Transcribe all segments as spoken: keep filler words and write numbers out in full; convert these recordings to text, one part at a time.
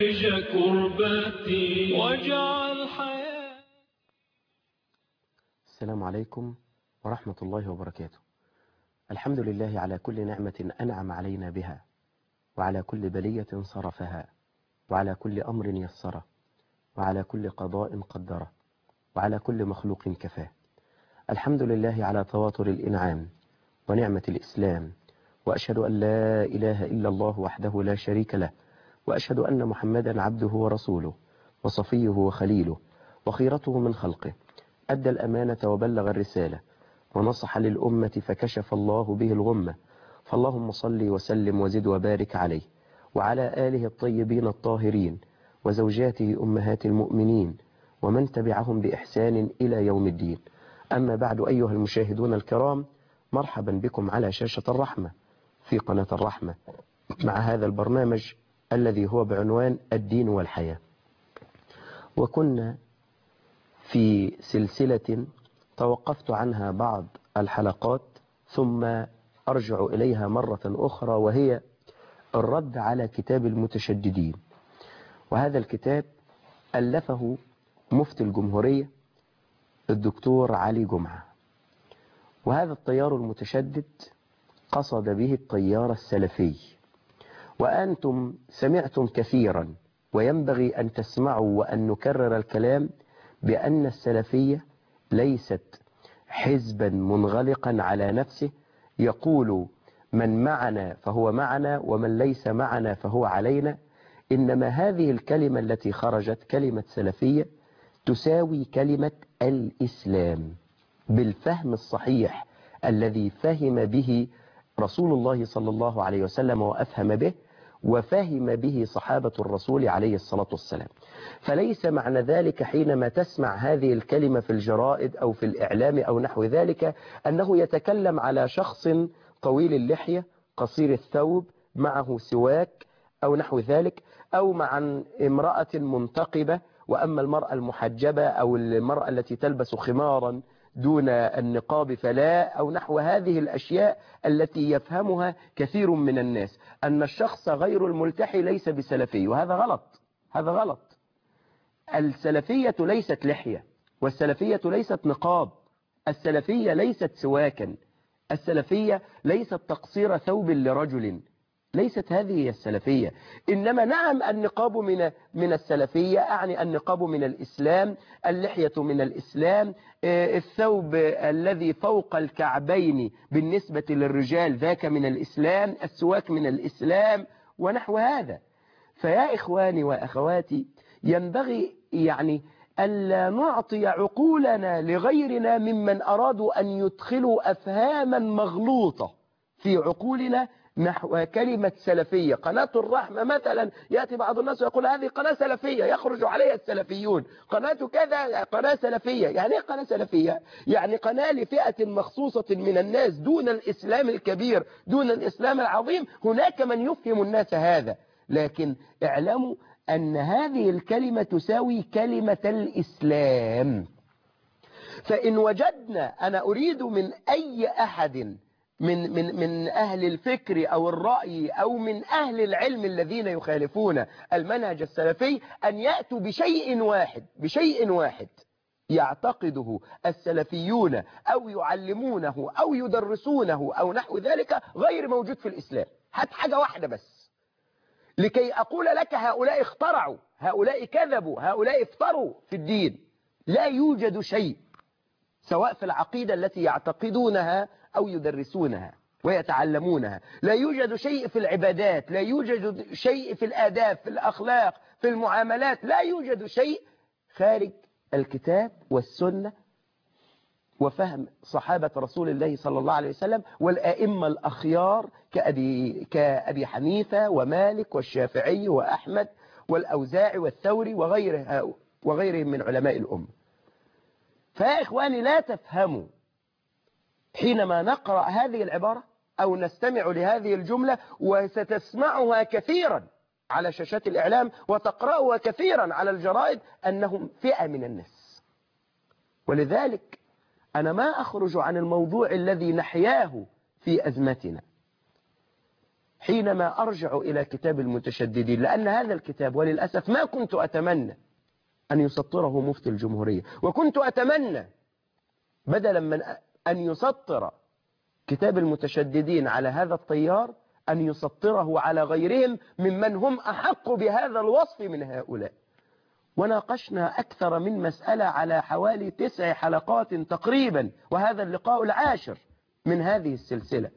كربتي واجعل حياتي. السلام عليكم ورحمة الله وبركاته. الحمد لله على كل نعمة أنعم علينا بها، وعلى كل بلية صرفها، وعلى كل أمر يسره، وعلى كل قضاء قدره، وعلى كل مخلوق كفاه. الحمد لله على تواتر الإنعام ونعمة الإسلام، وأشهد أن لا إله إلا الله وحده لا شريك له، وأشهد أن محمدا عبده ورسوله وصفيه وخليله وخيرته من خلقه. أدى الأمانة وبلغ الرسالة ونصح للأمة فكشف الله به الغمة، فاللهم صل وسلم وزد وبارك عليه وعلى آله الطيبين الطاهرين وزوجاته أمهات المؤمنين ومن تبعهم بإحسان إلى يوم الدين. أما بعد، أيها المشاهدون الكرام، مرحبا بكم على شاشة الرحمة في قناة الرحمة مع هذا البرنامج الذي هو بعنوان الدين والحياة. وكنا في سلسلة توقفت عنها بعض الحلقات ثم أرجع إليها مرة أخرى، وهي الرد على كتاب المتشددين. وهذا الكتاب ألفه مفتي الجمهورية الدكتور علي جمعة، وهذا التيار المتشدد قصد به التيار السلفي. وأنتم سمعتم كثيرا، وينبغي أن تسمعوا وأن نكرر الكلام بأن السلفية ليست حزبا منغلقا على نفسه يقول من معنا فهو معنا ومن ليس معنا فهو علينا. إنما هذه الكلمة التي خرجت كلمة سلفية تساوي كلمة الإسلام بالفهم الصحيح الذي فهم به رسول الله صلى الله عليه وسلم وأفهم به وفهم به صحابة الرسول عليه الصلاة والسلام. فليس معنى ذلك حينما تسمع هذه الكلمة في الجرائد أو في الإعلام أو نحو ذلك أنه يتكلم على شخص طويل اللحية قصير الثوب معه سواك أو نحو ذلك، أو مع امرأة منتقبة، وأما المرأة المحجبة أو المرأة التي تلبس خمارا دون النقاب فلا، أو نحو هذه الأشياء التي يفهمها كثير من الناس أن الشخص غير الملتحي ليس بسلفي، وهذا غلط. هذا غلط. السلفية ليست لحية، والسلفية ليست نقاب، السلفية ليست سواكا، السلفية ليست تقصير ثوب لرجل، ليست هذه هي السلفية. إنما نعم النقاب من من السلفية، أعني النقاب من الإسلام، اللحية من الإسلام، الثوب الذي فوق الكعبين بالنسبة للرجال ذاك من الإسلام، السواك من الإسلام ونحو هذا. فيا إخواني وأخواتي، ينبغي يعني ألا نعطي عقولنا لغيرنا ممن أرادوا أن يدخلوا أفهاما مغلوطة في عقولنا نحو كلمة سلفية. قناة الرحمة مثلا يأتي بعض الناس ويقول هذه قناة سلفية يخرج عليها السلفيون، قناة كذا قناة سلفية. يعني ايه قناة سلفية؟ يعني قناة لفئة مخصوصة من الناس دون الإسلام الكبير، دون الإسلام العظيم. هناك من يفهم الناس هذا، لكن اعلموا أن هذه الكلمة تساوي كلمة الإسلام. فإن وجدنا، أنا أريد من أي أحد من من من أهل الفكر أو الرأي أو من أهل العلم الذين يخالفون المنهج السلفي أن يأتوا بشيء واحد بشيء واحد يعتقده السلفيون أو يعلمونه أو يدرسونه أو نحو ذلك غير موجود في الإسلام. هات حاجة واحدة بس لكي أقول لك هؤلاء اخترعوا، هؤلاء كذبوا، هؤلاء افتروا في الدين. لا يوجد شيء سواء في العقيدة التي يعتقدونها أو يدرسونها ويتعلمونها، لا يوجد شيء في العبادات، لا يوجد شيء في الآداب، في الأخلاق، في المعاملات، لا يوجد شيء خارج الكتاب والسنة وفهم صحابة رسول الله صلى الله عليه وسلم والأئمة الأخيار كأبي, كأبي حنيفة ومالك والشافعي وأحمد والأوزاعي والثوري وغيره وغيرهم من علماء الأمة. فيا إخواني، لا تفهموا حينما نقرأ هذه العبارة أو نستمع لهذه الجملة، وستسمعها كثيرا على شاشات الإعلام وتقرأها كثيرا على الجرائد، أنهم فئة من الناس. ولذلك أنا ما أخرج عن الموضوع الذي نحياه في أزمتنا. حينما أرجع إلى كتاب المتشددين، لأن هذا الكتاب وللأسف ما كنت أتمنى أن يسطره مفتي الجمهورية، وكنت أتمنى بدلا من أن يسطر كتاب المتشددين على هذا التيار أن يسطره على غيرهم ممن هم أحق بهذا الوصف من هؤلاء. وناقشنا أكثر من مسألة على حوالي تسع حلقات تقريبا، وهذا اللقاء العاشر من هذه السلسلة.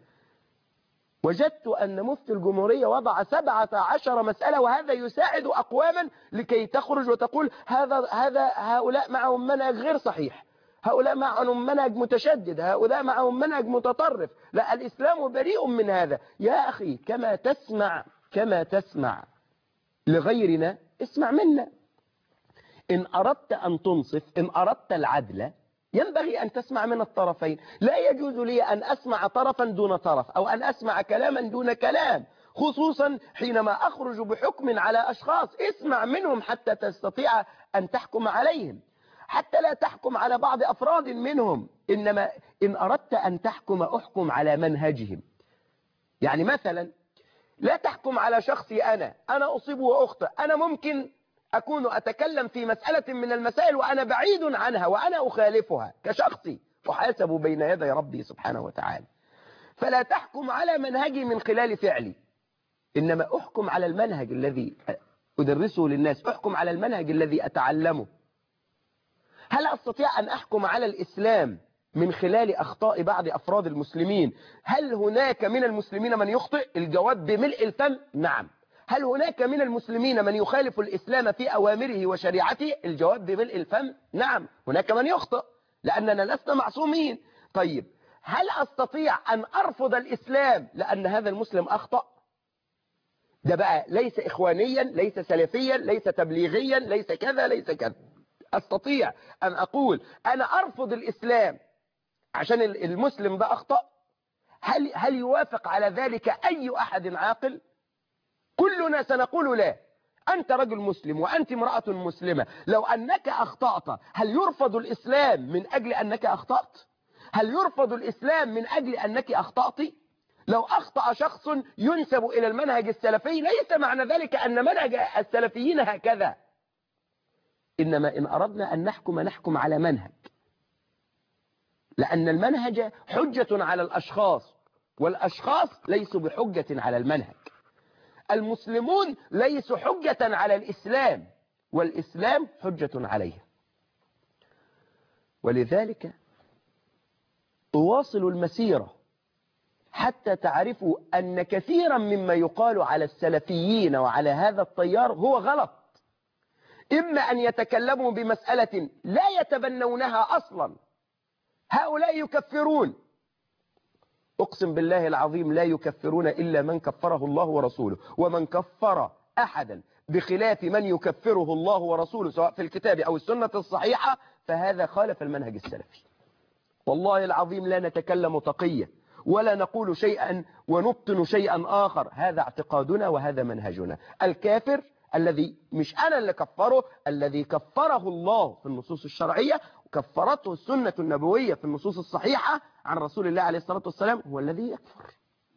وجدت أن مفتي الجمهورية وضع سبعة عشر مسألة، وهذا يساعد أقواما لكي تخرج وتقول هذا هذا هؤلاء معهم منهج غير صحيح، هؤلاء معهم منهج متشدد، هؤلاء معهم منهج متطرف. لا، الإسلام بريء من هذا. يا أخي، كما تسمع كما تسمع لغيرنا اسمع منا. إن أردت أن تنصف، إن أردت العدل، ينبغي أن تسمع من الطرفين. لا يجوز لي أن أسمع طرفا دون طرف، أو أن أسمع كلاما دون كلام، خصوصا حينما أخرج بحكم على أشخاص. اسمع منهم حتى تستطيع أن تحكم عليهم، حتى لا تحكم على بعض أفراد منهم. إنما إن أردت أن تحكم أحكم على منهجهم. يعني مثلا لا تحكم على شخصي أنا أنا أصيب وأخطئ. أنا ممكن أكون أتكلم في مسألة من المسائل وأنا بعيد عنها وأنا أخالفها كشخصي، أحاسب بين يدي ربي سبحانه وتعالى. فلا تحكم على منهجي من خلال فعلي، إنما أحكم على المنهج الذي أدرسه للناس، أحكم على المنهج الذي أتعلمه. هل أستطيع أن أحكم على الإسلام من خلال أخطاء بعض أفراد المسلمين؟ هل هناك من المسلمين من يخطئ؟ الجواب بملء الفم نعم. هل هناك من المسلمين من يخالف الإسلام في أوامره وشريعته؟ الجواب بملء الفم نعم. هناك من يخطئ، لأننا لسنا معصومين. طيب، هل أستطيع أن أرفض الإسلام لأن هذا المسلم أخطأ؟ ده بقى ليس إخوانيا، ليس سلفيا، ليس تبليغيا، ليس كذا ليس كذا. أستطيع أن أقول أنا أرفض الإسلام عشان المسلم ده أخطأ؟ هل هل يوافق على ذلك أي أحد عاقل؟ كلنا سنقول لا. أنت رجل مسلم وأنت امرأة مسلمة، لو أنك أخطأت هل يرفض الإسلام من أجل أنك أخطأت؟ هل يرفض الإسلام من أجل أنك أخطأت؟ لو أخطأ شخص ينسب إلى المنهج السلفي ليس معنى ذلك أن منهج السلفيين هكذا. إنما إن أردنا أن نحكم نحكم على منهج، لأن المنهج حجة على الأشخاص، والأشخاص ليسوا بحجة على المنهج. المسلمون ليسوا حجة على الإسلام، والإسلام حجة عليه. ولذلك أواصل المسيرة حتى تعرفوا أن كثيرا مما يقال على السلفيين وعلى هذا التيار هو غلط. إما أن يتكلموا بمسألة لا يتبنونها أصلا. هؤلاء يكفرون، أقسم بالله العظيم لا يكفرون إلا من كفره الله ورسوله. ومن كفر أحدا بخلاف من يكفره الله ورسوله سواء في الكتاب أو السنة الصحيحة فهذا خالف المنهج السلفي. والله العظيم لا نتكلم تقية ولا نقول شيئا ونبطن شيئا آخر. هذا اعتقادنا وهذا منهجنا. الكافر الذي مش أنا اللي كفره، الذي كفره الله في النصوص الشرعية وكفرته السنة النبوية في النصوص الصحيحة عن رسول الله عليه الصلاة والسلام، هو الذي يكفر.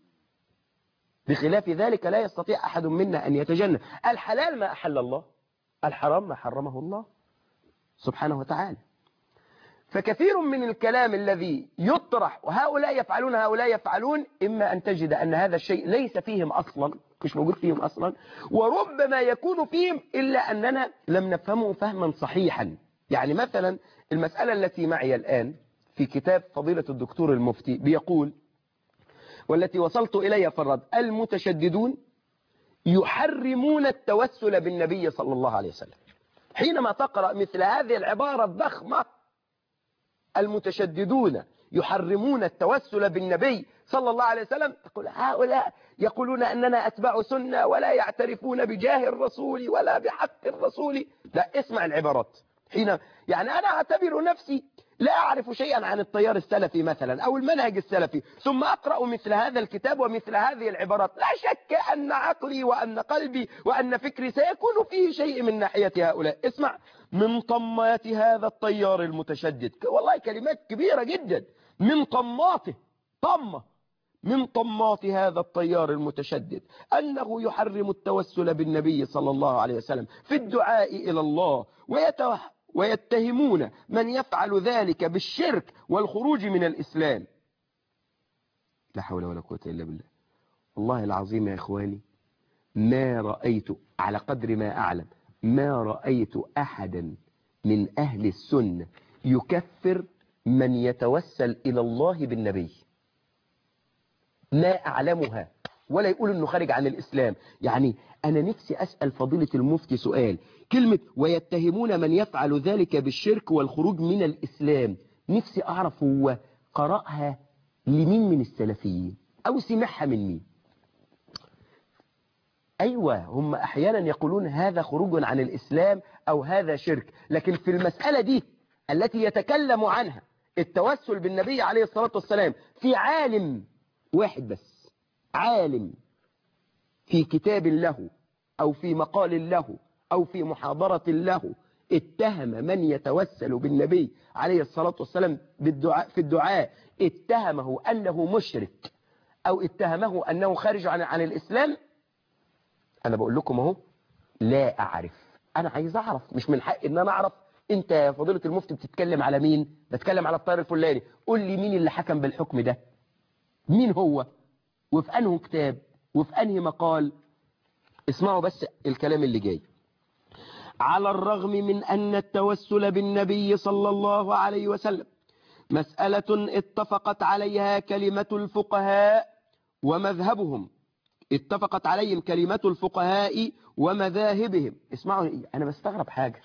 بخلاف ذلك لا يستطيع أحد منا أن يتجنب. الحلال ما أحل الله، الحرام ما حرمه الله سبحانه وتعالى. فكثير من الكلام الذي يطرح وهؤلاء يفعلون هؤلاء يفعلون، إما أن تجد أن هذا الشيء ليس فيهم أصلا، مش موجود فيهم أصلا، وربما يكون فيهم إلا أننا لم نفهمه فهما صحيحا. يعني مثلا المسألة التي معي الآن في كتاب فضيلة الدكتور المفتي بيقول، والتي وصلت إليها في الرد: المتشددون يحرمون التوسل بالنبي صلى الله عليه وسلم. حينما تقرأ مثل هذه العبارة الضخمة، المتشددون يحرمون التوسل بالنبي صلى الله عليه وسلم، تقول هؤلاء يقولون أننا أتباع سنة ولا يعترفون بجاه الرسول ولا بحق الرسول. لا، اسمع العبارات. حين يعني أنا أعتبر نفسي لا أعرف شيئا عن التيار السلفي مثلا أو المنهج السلفي، ثم أقرأ مثل هذا الكتاب ومثل هذه العبارات، لا شك أن عقلي وأن قلبي وأن فكري سيكون فيه شيء من ناحية هؤلاء. اسمع: من طمات هذا التيار المتشدد، والله كلمات كبيرة جدا، من طماته، طمة من طماط هذا التيار المتشدد أنه يحرم التوسل بالنبي صلى الله عليه وسلم في الدعاء إلى الله، ويتهمون من يفعل ذلك بالشرك والخروج من الإسلام. لا حول ولا قوة إلا بالله. والله العظيم يا إخواني ما رأيت على قدر ما أعلم ما رأيت أحدا من أهل السنة يكفر من يتوسل إلى الله بالنبي، ما أعلمها، ولا يقول أنه خارج عن الإسلام. يعني أنا نفسي أسأل فضيلة المفتي سؤال، كلمة ويتهمون من يفعل ذلك بالشرك والخروج من الإسلام، نفسي أعرف هو قرأها لمين من السلفيين أو سمعها من مين؟ أيوة هم أحيانا يقولون هذا خروج عن الإسلام أو هذا شرك، لكن في المسألة دي التي يتكلم عنها التوسل بالنبي عليه الصلاة والسلام في عالم واحد بس، عالم في كتاب له أو في مقال له أو في محاضرة له اتهم من يتوسل بالنبي عليه الصلاة والسلام بالدعاء في الدعاء، اتهمه أنه مشرك أو اتهمه أنه خارج عن, عن الإسلام. أنا بقول لكم اهو لا أعرف، أنا عايز أعرف، مش من حق إن أنا أعرف. أنت يا فضيلة المفتي بتتكلم على مين؟ بتكلم على الطائر الفلاني، قول لي مين اللي حكم بالحكم ده، مين هو وفي أنه كتاب وفي أنه مقال. اسمعوا بس الكلام اللي جاي. على الرغم من أن التوسل بالنبي صلى الله عليه وسلم مسألة اتفقت عليها كلمة الفقهاء ومذهبهم، اتفقت عليهم كلمة الفقهاء ومذاهبهم. اسمعوا، أنا بستغرب حاجة،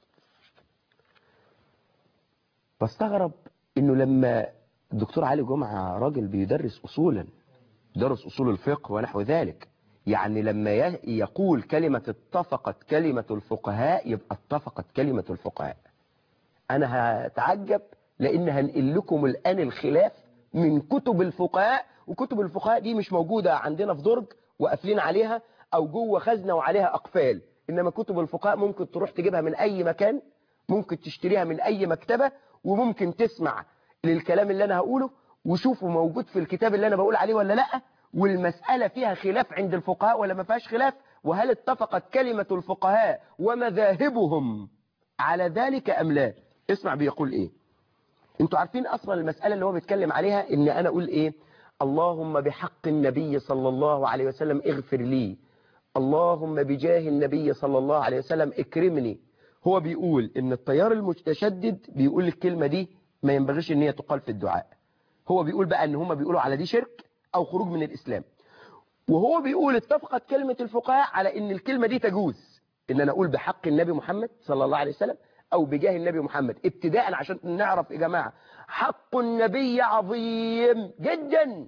بستغرب إنه لما الدكتور علي جمعة راجل بيدرس أصولا، درس أصول الفقه ونحو ذلك، يعني لما يقول كلمة اتفقت كلمة الفقهاء يبقى اتفقت كلمة الفقهاء. أنا هتعجب لأن هنقل لكم الآن الخلاف من كتب الفقهاء، وكتب الفقهاء دي مش موجودة عندنا في درج وقافلين عليها أو جوه خزنة وعليها أقفال، إنما كتب الفقهاء ممكن تروح تجيبها من أي مكان، ممكن تشتريها من أي مكتبة، وممكن تسمع للكلام اللي أنا هقوله وشوفوا موجود في الكتاب اللي أنا بقول عليه ولا لأ، والمسألة فيها خلاف عند الفقهاء ولا ما فيهاش خلاف، وهل اتفقت كلمة الفقهاء ومذاهبهم على ذلك أم لا. اسمع بيقول إيه. انتوا عارفين أصلا المسألة اللي هو بيتكلم عليها إن أنا أقول إيه؟ اللهم بحق النبي صلى الله عليه وسلم اغفر لي، اللهم بجاه النبي صلى الله عليه وسلم اكرمني. هو بيقول إن التيار المتشدد بيقول الكلمة دي ما ينبغيش إن هي تقال في الدعاء. هو بيقول بقى إن هم بيقولوا على دي شرك أو خروج من الإسلام، وهو بيقول اتفقت كلمة الفقهاء على إن الكلمة دي تجوز، إن أنا أقول بحق النبي محمد صلى الله عليه وسلم أو بجاه النبي محمد، ابتداء عشان نعرف يا جماعة حق النبي عظيم جدا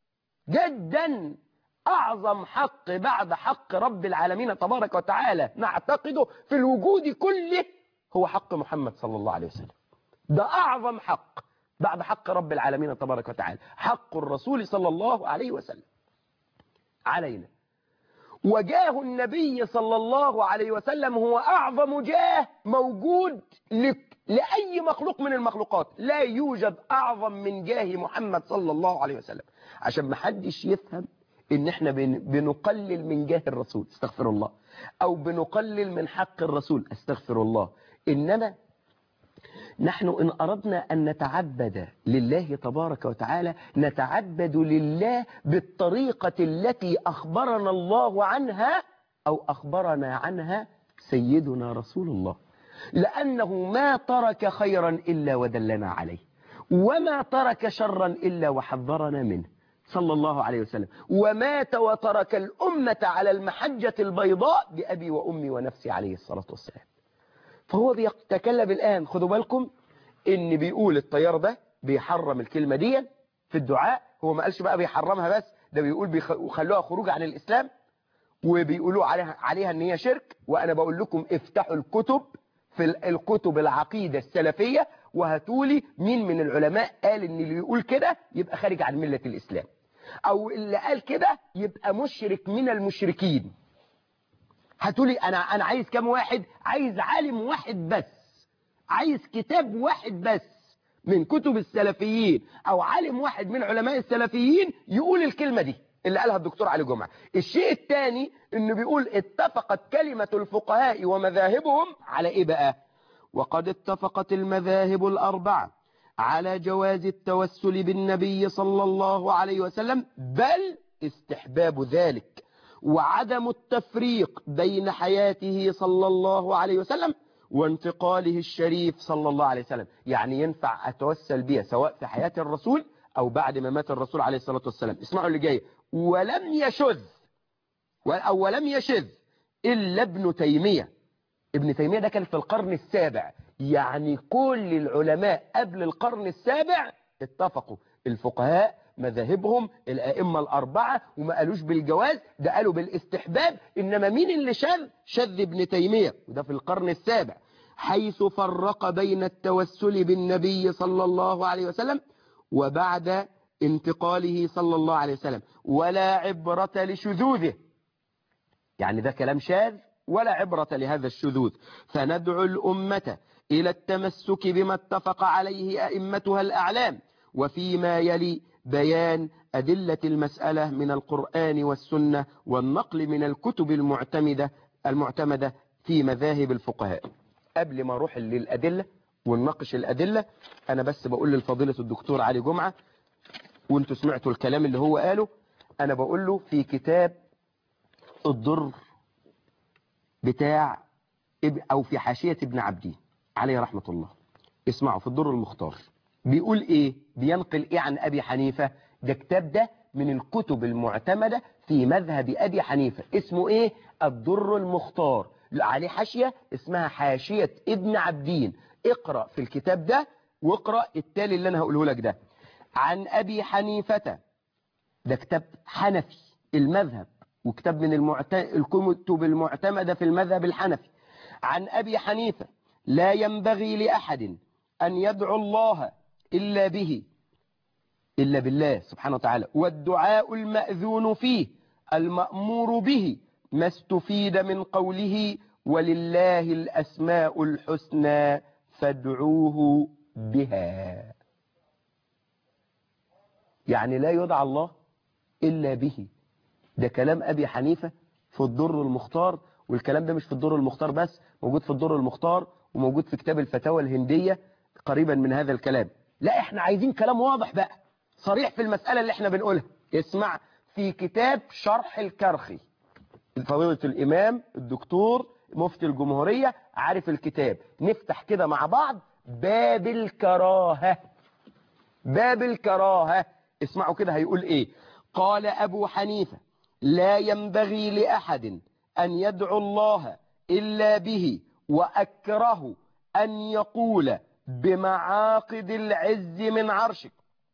جدا، أعظم حق بعد حق رب العالمين تبارك وتعالى نعتقده في الوجود كله هو حق محمد صلى الله عليه وسلم. ده أعظم حق بعد حق رب العالمين تبارك وتعالى، حق الرسول صلى الله عليه وسلم علينا. وجاه النبي صلى الله عليه وسلم هو أعظم جاه موجود لأي مخلوق من المخلوقات، لا يوجد أعظم من جاه محمد صلى الله عليه وسلم، عشان ما حدش يفهم إن احنا بنقلل من جاه الرسول، استغفر الله، أو بنقلل من حق الرسول، استغفر الله. إنما نحن إن أردنا أن نتعبد لله تبارك وتعالى نتعبد لله بالطريقة التي أخبرنا الله عنها أو أخبرنا عنها سيدنا رسول الله، لأنه ما ترك خيرا إلا ودلنا عليه، وما ترك شرا إلا وحذرنا منه صلى الله عليه وسلم، ومات وترك الأمة على المحجة البيضاء بأبي وأمي ونفسي عليه الصلاة والسلام. فهو بيتكلم الآن، خدوا بالكم إن بيقول التيار ده بيحرم الكلمة دي في الدعاء، هو ما قالش بقى بيحرمها بس، ده بيقول بيخلوها خروج عن الإسلام، وبيقولوا عليها, عليها إن هي شرك. وأنا بقول لكم افتحوا الكتب في الكتب العقيدة السلفية وهاتولي مين من العلماء قال إن اللي يقول كده يبقى خارج عن ملة الإسلام، أو اللي قال كده يبقى مشرك من المشركين. هاتولي، أنا أنا عايز كام واحد؟ عايز عالم واحد بس، عايز كتاب واحد بس من كتب السلفيين أو عالم واحد من علماء السلفيين يقول الكلمة دي اللي قالها الدكتور علي جمعة. الشيء الثاني انه بيقول اتفقت كلمة الفقهاء ومذاهبهم على ايه بقى؟ وقد اتفقت المذاهب الأربعة على جواز التوسل بالنبي صلى الله عليه وسلم، بل استحباب ذلك، وعدم التفريق بين حياته صلى الله عليه وسلم وانتقاله الشريف صلى الله عليه وسلم. يعني ينفع أتوسل بها سواء في حياة الرسول أو بعد ما مات الرسول عليه الصلاة والسلام. اسمعوا اللي جاي. ولم يشذ أو ولم يشذ إلا ابن تيمية. ابن تيمية ده كان في القرن السابع، يعني كل العلماء قبل القرن السابع اتفقوا، الفقهاء مذاهبهم الأئمة الأربعة، وما قالوش بالجواز، ده قالوا بالاستحباب. إنما مين اللي شذ؟ شذ ابن تيمية، وده في القرن السابع، حيث فرق بين التوسل بالنبي صلى الله عليه وسلم وبعد انتقاله صلى الله عليه وسلم، ولا عبرة لشذوذه. يعني ده كلام شاذ ولا عبرة لهذا الشذوذ. فندعو الأمة إلى التمسك بما اتفق عليه أئمتها الأعلام، وفيما يلي بيان أدلة المسألة من القرآن والسنة والنقل من الكتب المعتمدة المعتمدة في مذاهب الفقهاء. قبل ما أروح للأدلة ونناقش الأدلة، أنا بس بقول للفضيلة الدكتور علي جمعة، وانتوا سمعتوا الكلام اللي هو قاله، أنا بقول له في كتاب الضر بتاع أو في حاشية ابن عبدين عليه رحمة الله، اسمعوا في الضر المختار بيقول إيه، بينقل إيه عن أبي حنيفة. ده كتاب ده من الكتب المعتمدة في مذهب أبي حنيفة، اسمه إيه؟ الضر المختار، عليه حاشية اسمها حاشية ابن عبدين. اقرأ في الكتاب ده واقرأ التالي اللي أنا هقوله لك ده. عن أبي حنيفة، ده كتاب حنفي المذهب، وكتاب من المعت... الكتب المعتمدة في المذهب الحنفي. عن أبي حنيفة: لا ينبغي لأحد أن يدعو الله إلا به، إلا بالله سبحانه وتعالى، والدعاء المأذون فيه المأمور به ما استفيد من قوله ولله الأسماء الحسنى فادعوه بها. يعني لا يدعى الله إلا به. ده كلام أبي حنيفة في الضر المختار، والكلام ده مش في الضر المختار بس، موجود في الضر المختار وموجود في كتاب الفتاوى الهندية قريبا من هذا الكلام. لا احنا عايزين كلام واضح بقى صريح في المسألة اللي احنا بنقولها. اسمع في كتاب شرح الكرخي، فضيلة الإمام الدكتور مفتي الجمهورية عارف الكتاب، نفتح كده مع بعض باب الكراهة. باب الكراهة اسمعوا كده هيقول ايه. قال أبو حنيفة: لا ينبغي لأحد أن يدعو الله إلا به، وأكره أن يقول بمعاقد العز من عرشك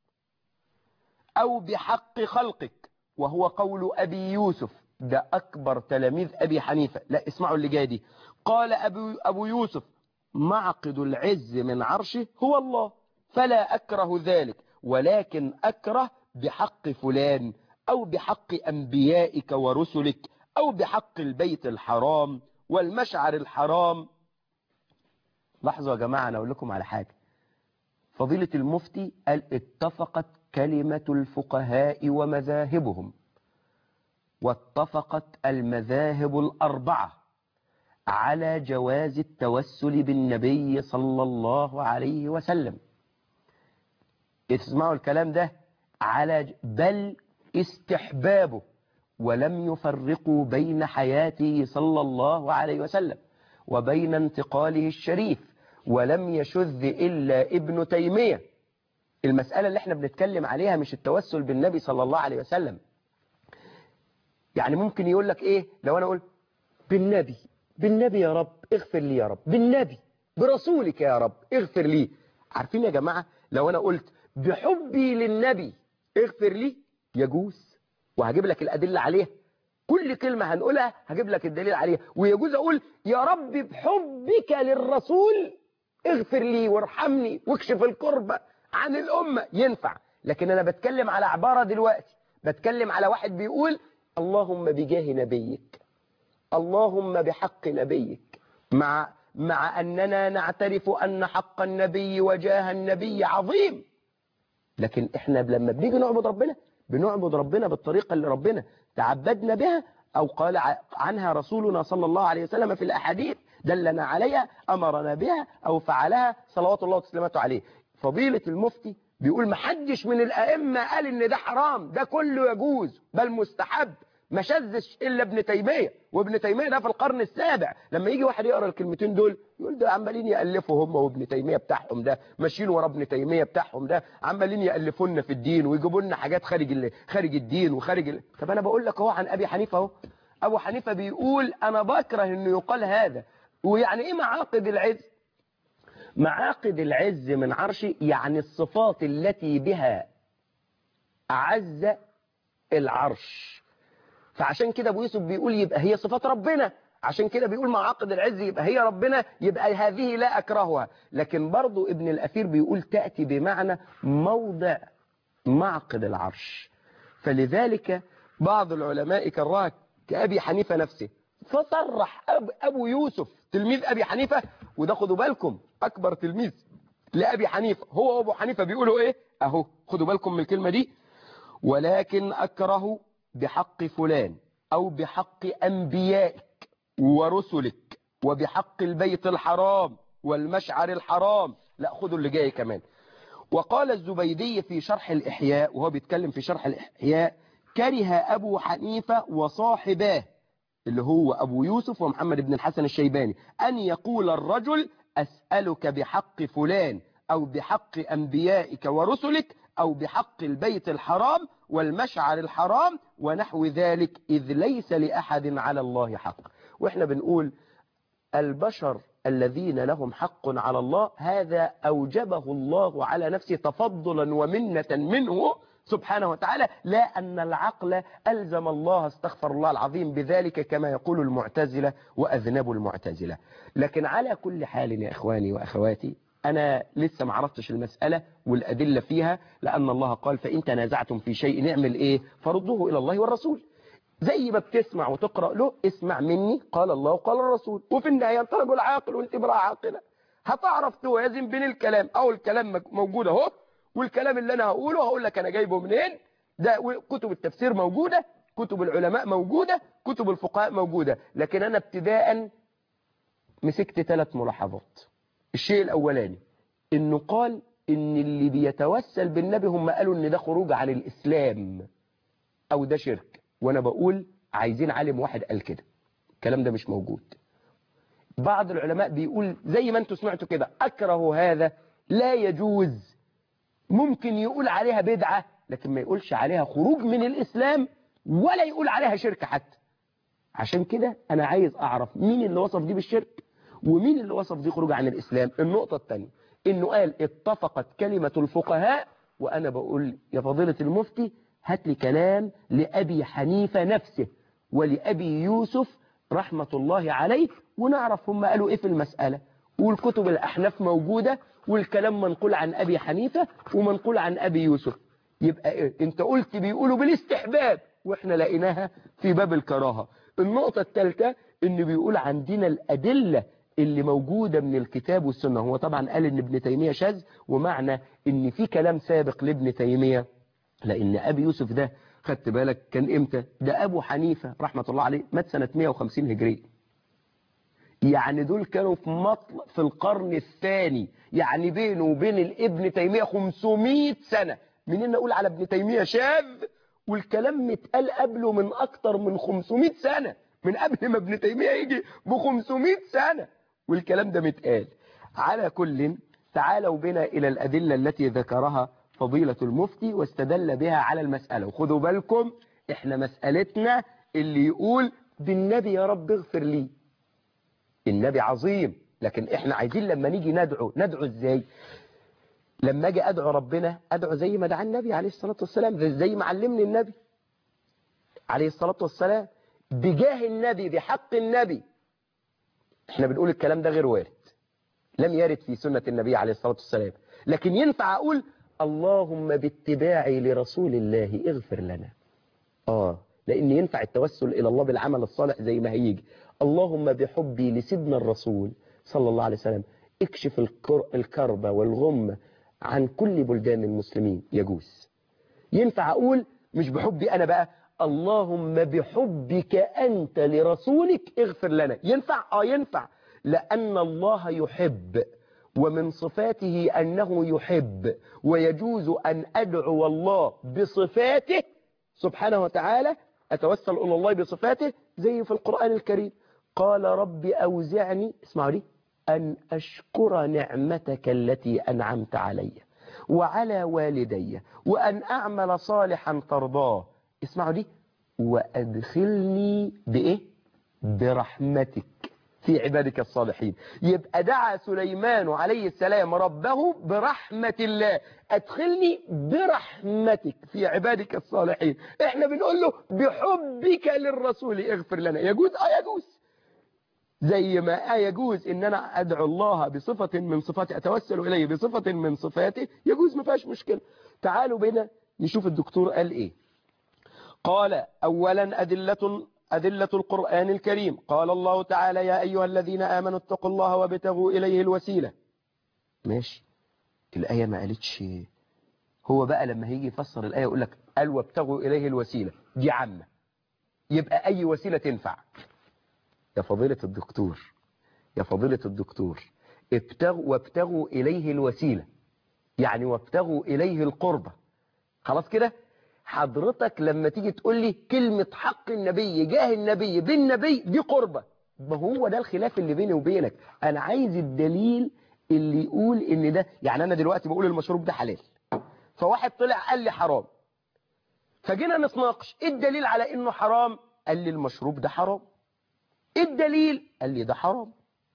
أو بحق خلقك، وهو قول أبي يوسف، ده أكبر تلاميذ أبي حنيفة. لا اسمعوا اللي جاي دي. قال أبو, أبو يوسف: معقد العز من عرشه هو الله، فلا أكره ذلك، ولكن أكره بحق فلان أو بحق أنبيائك ورسلك أو بحق البيت الحرام والمشعر الحرام. لاحظوا يا جماعة، أنا أقول لكم على حاجة. فضيلة المفتي قال اتفقت كلمة الفقهاء ومذاهبهم، واتفقت المذاهب الأربعة على جواز التوسل بالنبي صلى الله عليه وسلم. اسمعوا الكلام ده، على بل استحبابه، ولم يفرقوا بين حياته صلى الله عليه وسلم وبين انتقاله الشريف، ولم يشذ إلا ابن تيمية. المسألة اللي احنا بنتكلم عليها مش التوسل بالنبي صلى الله عليه وسلم. يعني ممكن يقول لك ايه لو انا قلت بالنبي، بالنبي يا رب اغفر لي، يا رب بالنبي، برسولك يا رب اغفر لي. عارفين يا جماعة لو انا قلت بحبي للنبي اغفر لي، يجوز، وهجيب لك الأدلة عليها. كل كلمة هنقولها هجيب لك الدليل عليها. ويجوز أقول يا رب بحبك للرسول اغفر لي وارحمني واكشف الكربة عن الأمة، ينفع. لكن أنا بتكلم على عبارة دلوقتي، بتكلم على واحد بيقول اللهم بجاه نبيك، اللهم بحق نبيك، مع مع أننا نعترف أن حق النبي وجاه النبي عظيم، لكن إحنا لما بنيجي نعبد ربنا بنعبد ربنا بالطريقة اللي ربنا تعبدنا بها أو قال عنها رسولنا صلى الله عليه وسلم في الأحاديث دلنا عليها، أمرنا بها أو فعلها صلوات الله وسلامته عليه. فضيلة المفتي بيقول محدش من الأئمة قال إن ده حرام، ده كله يجوز بل مستحب، ما شذش إلا ابن تيمية، وابن تيمية ده في القرن السابع. لما يجي واحد يقرأ الكلمتين دول يقول ده عمالين يألفوا هم وابن تيمية بتاعهم ده، ماشيين ورا ابن تيمية بتاعهم ده، عمالين يألفونا في الدين ويجيبوا لنا حاجات خارج خارج الدين وخارج ال... طب أنا بقول لك اهو عن أبي حنيفة اهو، أبو حنيفة بيقول أنا بكره إنه يقال هذا. ويعني إيه معاقد العز؟ معاقد العز من عرشي يعني الصفات التي بها أعز العرش. فعشان كده ابو يوسف بيقول يبقى هي صفات ربنا، عشان كده بيقول معاقد العز يبقى هي ربنا، يبقى هذه لا أكرهها. لكن برضو ابن الأثير بيقول تأتي بمعنى موضع معقد العرش. فلذلك بعض العلماء كراها كأبي حنيفة نفسه، فصرح أب أبو يوسف تلميذ أبي حنيفة، وده خدوا بالكم أكبر تلميذ لأبي حنيفة هو وأبو حنيفة بيقولوا إيه أهو، خدوا بالكم من الكلمة دي، ولكن أكره بحق فلان أو بحق أنبيائك ورسلك وبحق البيت الحرام والمشعر الحرام. لا خدوا اللي جاي كمان. وقال الزبيدي في شرح الإحياء وهو بيتكلم في شرح الإحياء كره أبو حنيفة وصاحباه اللي هو أبو يوسف ومحمد بن الحسن الشيباني أن يقول الرجل أسألك بحق فلان أو بحق أنبيائك ورسلك أو بحق البيت الحرام والمشعر الحرام ونحو ذلك، إذ ليس لأحد على الله حق. وإحنا بنقول البشر الذين لهم حق على الله هذا أوجبه الله على نفسه تفضلا ومنة منه سبحانه وتعالى، لا أن العقل ألزم الله استغفر الله العظيم بذلك كما يقول المعتزلة وأذنب المعتزلة. لكن على كل حال يا إخواني وأخواتي أنا لسه ما عرفتش المسألة والأدلة فيها، لأن الله قال فإن تنازعتم في شيء نعمل إيه فردوه إلى الله والرسول. زي ما بتسمع وتقرأ له اسمع مني قال الله وقال الرسول، وفي النهاية انت رجل عاقل وانت امرأة عاقلة هتعرف توازن بين الكلام، أو الكلام موجود اهو والكلام اللي أنا هقوله هقول لك أنا جايبه منين، ده كتب التفسير موجودة، كتب العلماء موجودة، كتب الفقهاء موجودة. لكن أنا ابتداء مسكت ثلاث ملاحظات. الشيء الأولاني إنه قال إن اللي بيتوسل بالنبي هم قالوا إن ده خروج عن الإسلام أو ده شرك، وأنا بقول عايزين عالم واحد قال كده، الكلام ده مش موجود. بعض العلماء بيقول زي ما انتوا سمعتوا كده أكره هذا لا يجوز، ممكن يقول عليها بدعة لكن ما يقولش عليها خروج من الإسلام ولا يقول عليها شرك حتى. عشان كده أنا عايز أعرف مين اللي وصف دي بالشرك ومين اللي وصف دي خروج عن الإسلام. النقطة الثانية إنه قال اتفقت كلمة الفقهاء، وأنا بقول يا فضيلة المفتي هات لي كلام لأبي حنيفة نفسه ولأبي يوسف رحمة الله عليه ونعرف هم قالوا إيه في المسألة. والكتب الأحناف موجودة والكلام منقول عن أبي حنيفة ومنقول عن أبي يوسف. يبقى إيه؟ أنت قلت بيقولوا بالاستحباب وإحنا لقيناها في باب الكراهة. النقطة الثالثة إنه بيقول عندنا الأدلة اللي موجودة من الكتاب والسنة. هو طبعا قال إن ابن تيمية شاذ، ومعنى إن في كلام سابق لابن تيمية، لأن أبي يوسف ده خدت بالك كان إمتى؟ ده أبو حنيفة رحمة الله عليه مات سنة مئة وخمسين هجرية، يعني دول كانوا في مطلع في القرن الثاني، يعني بينه وبين الابن تيمية خمسمائة سنة. منين نقول على ابن تيمية شاذ والكلام متقال قبله من أكتر من خمسمائة سنة، من قبل ما ابن تيمية يجي ب خمسمائة سنة والكلام ده متقال. على كل تعالوا بنا إلى الأدلة التي ذكرها فضيلة المفتي واستدل بها على المسألة. وخذوا بالكم احنا مسألتنا اللي يقول بالنبي يا رب اغفر لي، النبي عظيم، لكن احنا عايزين لما نيجي ندعو ندعو ازاي؟ لما اجي ادعو ربنا ادعو زي ما دعا النبي عليه الصلاة والسلام، زي ما علمني النبي عليه الصلاة والسلام بجاه النبي بحق النبي. احنا بنقول الكلام ده غير وارد، لم يرد في سنة النبي عليه الصلاة والسلام، لكن ينفع اقول اللهم باتباعي لرسول الله اغفر لنا. اه لان ينفع التوسل الى الله بالعمل الصالح زي ما هيجي اللهم بحبي لسيدنا الرسول صلى الله عليه وسلم اكشف الكرب والغم عن كل بلدان المسلمين، يجوز. ينفع أقول مش بحبي أنا بقى، اللهم بحبك أنت لرسولك اغفر لنا، ينفع؟ آه ينفع، لأن الله يحب، ومن صفاته أنه يحب، ويجوز أن أدعو الله بصفاته سبحانه وتعالى، أتوسل إلى الله بصفاته زي في القرآن الكريم، قال رب أوزعني، اسمعوا لي، أن أشكر نعمتك التي أنعمت علي وعلى والدي وأن أعمل صالحا ترضاه، اسمعوا دي، وأدخلني بإيه؟ برحمتك في عبادك الصالحين. يبقى دعا سليمان عليه السلام ربه برحمة الله، أدخلني برحمتك في عبادك الصالحين. احنا بنقول له بحبك للرسول اغفر لنا، يجوز؟ اه يجوز، زي ما يجوز ان انا ادعو الله بصفة من صفاته، اتوسل اليه بصفة من صفاته، يجوز، ما فيهاش مشكلة. تعالوا بنا نشوف الدكتور قال ايه. قال اولا ادلة أدلة القرآن الكريم، قال الله تعالى يا أيها الذين آمنوا اتقوا الله وابتغوا إليه الوسيلة. ماشي، الآية ما قالتش، هو بقى لما هيجي يفسر الآية يقول لك قال وابتغوا إليه الوسيلة، دي عامة، يبقى أي وسيلة تنفع. يا فضيلة الدكتور يا فضيلة الدكتور ابتغوا وابتغوا إليه الوسيلة، يعني وابتغوا إليه القربة، خلاص كده. حضرتك لما تيجي تقول لي كلمة حق النبي جاه النبي بالنبي دي قربة، ما هو ده الخلاف اللي بيني وبينك. أنا عايز الدليل اللي يقول إن ده، يعني أنا دلوقتي بقول المشروب ده حلال، فواحد طلع قال لي حرام، فجينا نتناقش إيه الدليل على إنه حرام؟ قال لي المشروب ده حرام. إيه الدليل؟ قال لي ده حرام.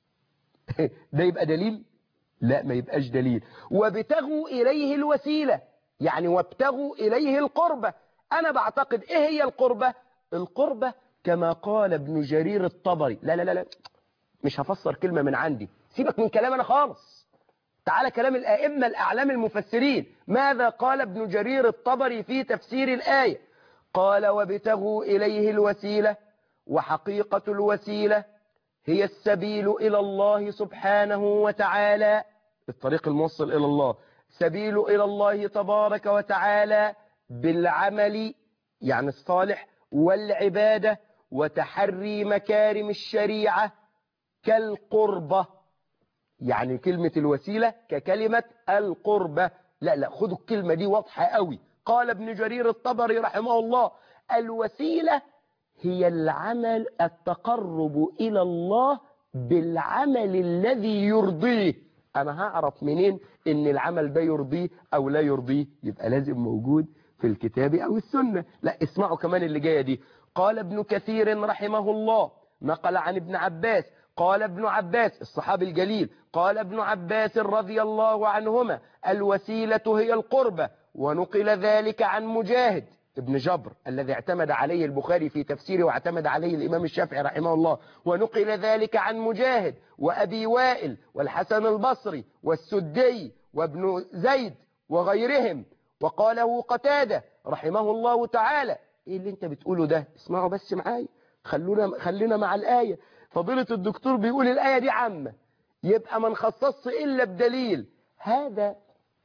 ده يبقى دليل؟ لا، ما يبقاش دليل. وابتغوا إليه الوسيلة، يعني وابتغوا إليه القربة. أنا بعتقد إيه هي القربة؟ القربة كما قال ابن جرير الطبري، لا لا لا لا مش هفسر كلمة من عندي، سيبك من كلام أنا خالص، تعالى كلام الآئمة الأعلام المفسرين. ماذا قال ابن جرير الطبري في تفسير الآية؟ قال وابتغوا إليه الوسيلة، وحقيقة الوسيلة هي السبيل إلى الله سبحانه وتعالى، الطريق الموصل إلى الله، سبيل إلى الله تبارك وتعالى بالعمل يعني الصالح والعبادة وتحري مكارم الشريعة كالقربة. يعني كلمة الوسيلة ككلمة القربة، لا لا خدوا الكلمة دي واضحة قوي. قال ابن جرير الطبري رحمه الله الوسيلة هي العمل التقرب إلى الله بالعمل الذي يرضيه. أنا هعرف منين إن العمل ده يرضيه أو لا يرضيه؟ يبقى لازم موجود في الكتاب أو السنة. لا اسمعوا كمان اللي جاية دي. قال ابن كثير رحمه الله نقل عن ابن عباس، قال ابن عباس الصحابي الجليل، قال ابن عباس رضي الله عنهما الوسيلة هي القربة. ونقل ذلك عن مجاهد ابن جبر الذي اعتمد عليه البخاري في تفسيره واعتمد عليه الإمام الشافعي رحمه الله، ونقل ذلك عن مجاهد وأبي وائل والحسن البصري والسدي وابن زيد وغيرهم، وقاله قتادة رحمه الله تعالى. ايه اللي انت بتقوله ده؟ اسمعوا بس معايا، خلونا خلينا مع الآية. فضيلة الدكتور بيقول الآية دي عامة، يبقى ما نخصصش إلا بدليل. هذا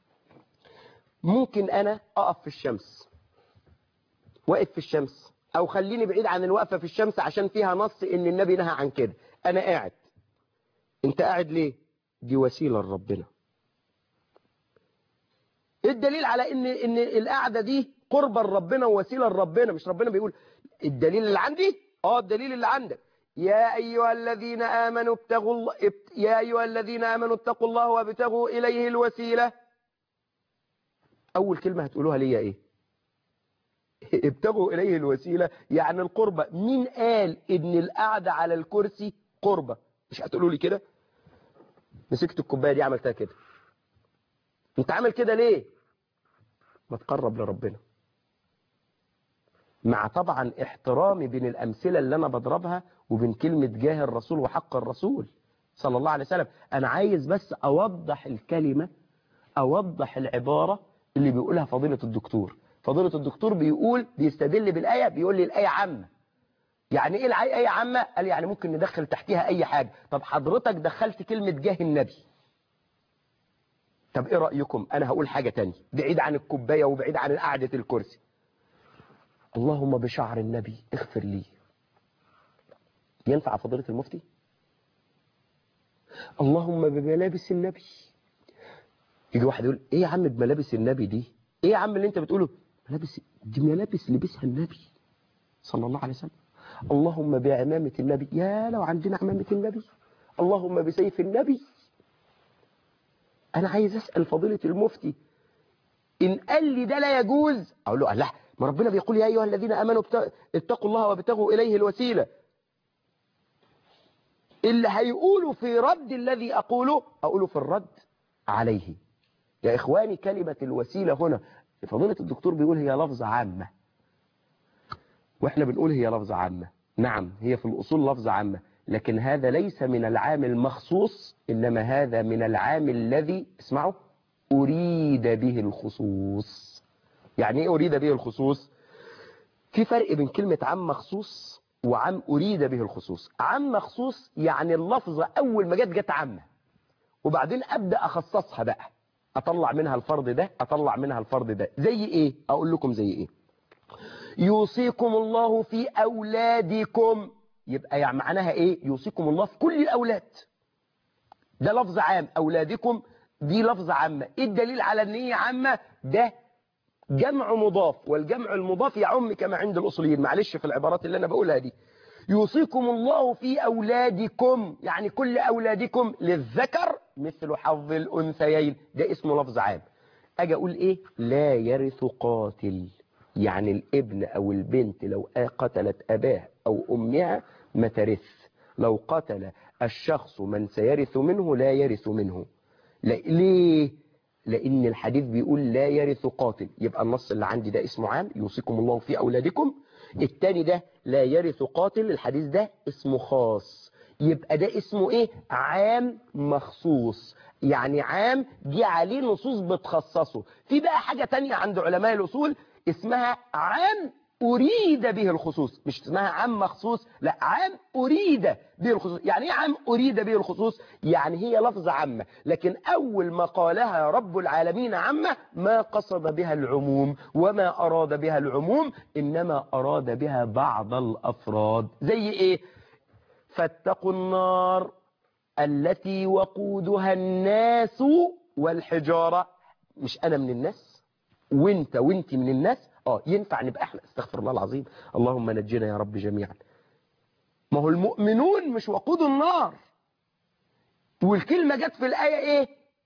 ممكن أنا أقف في الشمس، واقف في الشمس، أو خليني بعيد عن الوقفة في الشمس عشان فيها نص إن النبي نهى عن كده، أنا قاعد، أنت قاعد ليه؟ دي وسيلة لربنا. إيه الدليل على إن إن القعدة دي قربة لربنا ووسيلة لربنا؟ مش ربنا بيقول الدليل اللي عندي؟ آه الدليل اللي عندك. يا أيها الذين آمنوا ابتغوا الله ابت... يا أيها الذين آمنوا اتقوا الله وابتغوا إليه الوسيلة. أول كلمة هتقولوها ليا إيه؟ ابتغوا إليه الوسيلة يعني القربة. مين قال إن القعدة على الكرسي قربة؟ مش هتقولوا لي كده؟ مسكت الكوباية دي عملتها كده، أنت عامل كده ليه؟ ما تقرب لربنا، مع طبعا احترامي بين الأمثلة اللي أنا بضربها وبين كلمة جاه الرسول وحق الرسول صلى الله عليه وسلم. أنا عايز بس أوضح الكلمة، أوضح العبارة اللي بيقولها فضيلة الدكتور. فضيلة الدكتور بيقول، بيستدل بالآية، بيقول لي الآية عامة، يعني ايه الآية عامة؟ قال يعني ممكن ندخل تحتها اي حاجة. طب حضرتك دخلت كلمة جاه النبي، طب ايه رأيكم؟ انا هقول حاجة تانية بعيد عن الكوباية وبعيد عن قعدة الكرسي. اللهم بشعر النبي اغفر لي، ينفع فضيلة المفتي؟ اللهم بملابس النبي، يجي واحد يقول ايه يا عم بملابس النبي دي؟ ايه يا عم اللي انت بتقوله؟ ملابس دي ملابس لبسها النبي صلى الله عليه وسلم. اللهم بعمامة النبي، يا لو عندنا عمامة النبي. اللهم بسيف النبي. انا عايز اسأل فضيلة المفتي، ان قال لي ده لا يجوز اقول له لا، ما ربنا بيقول يا ايها الذين امنوا اتقوا الله وابتغوا اليه الوسيلة. اللي هيقوله في رد الذي اقوله اقوله في الرد عليه. يا إخواني كلمة الوسيلة هنا فضيلة الدكتور بيقول هي لفظة عامة، وإحنا بنقول هي لفظة عامة. نعم هي في الأصول لفظة عامة، لكن هذا ليس من العام المخصوص، إنما هذا من العام الذي اسمعوا أريد به الخصوص. يعني إيه أريد به الخصوص؟ في فرق بين كلمة عام مخصوص وعام أريد به الخصوص. عام مخصوص يعني اللفظة أول ما جت جت عامة، وبعدين أبدأ أخصصها بقى، أطلع منها الفرض ده أطلع منها الفرض ده. زي إيه؟ أقول لكم زي إيه. يوصيكم الله في أولادكم، يبقى يعني معناها إيه؟ يوصيكم الله في كل الأولاد، ده لفظ عام. أولادكم دي لفظ عامة. إيه الدليل على أن هي عامة؟ ده جمع مضاف، والجمع المضاف يعم كما عند الأصوليين. معلش في العبارات اللي أنا بقولها دي. يوصيكم الله في أولادكم يعني كل أولادكم للذكر مثل حظ الأنثيين، ده اسمه لفظ عام. أجي أقول إيه؟ لا يرث قاتل، يعني الابن أو البنت لو قتلت أباه أو أمها ما ترث. لو قتل الشخص من سيرث منه لا يرث منه. ليه؟ لأن الحديث بيقول لا يرث قاتل، يبقى النص اللي عندي ده اسمه عام يوصيكم الله في أولادكم. التاني ده لا يرث قاتل، الحديث ده اسمه خاص، يبقى ده اسمه ايه؟ عام مخصوص. يعني عام دي عليه نصوص بتخصصه. في بقى حاجة تانية عند علماء الأصول اسمها عام أريد به الخصوص، مش اسمها عام مخصوص، لا عام أريد به الخصوص. يعني ايه عام أريد به الخصوص؟ يعني هي لفظة عامة، لكن أول ما قالها رب العالمين عامة ما قصد بها العموم وما أراد بها العموم، إنما أراد بها بعض الأفراد. زي إيه؟ فاتقوا النار التي وقودها الناس والحجارة. مش أنا من الناس وانت وانت من الناس؟ اه ينفع نبقى احنا، استغفر الله العظيم، اللهم نجينا يا رب جميعا. ما هو المؤمنون مش وقود النار، والكلمة جت في الآية ايه؟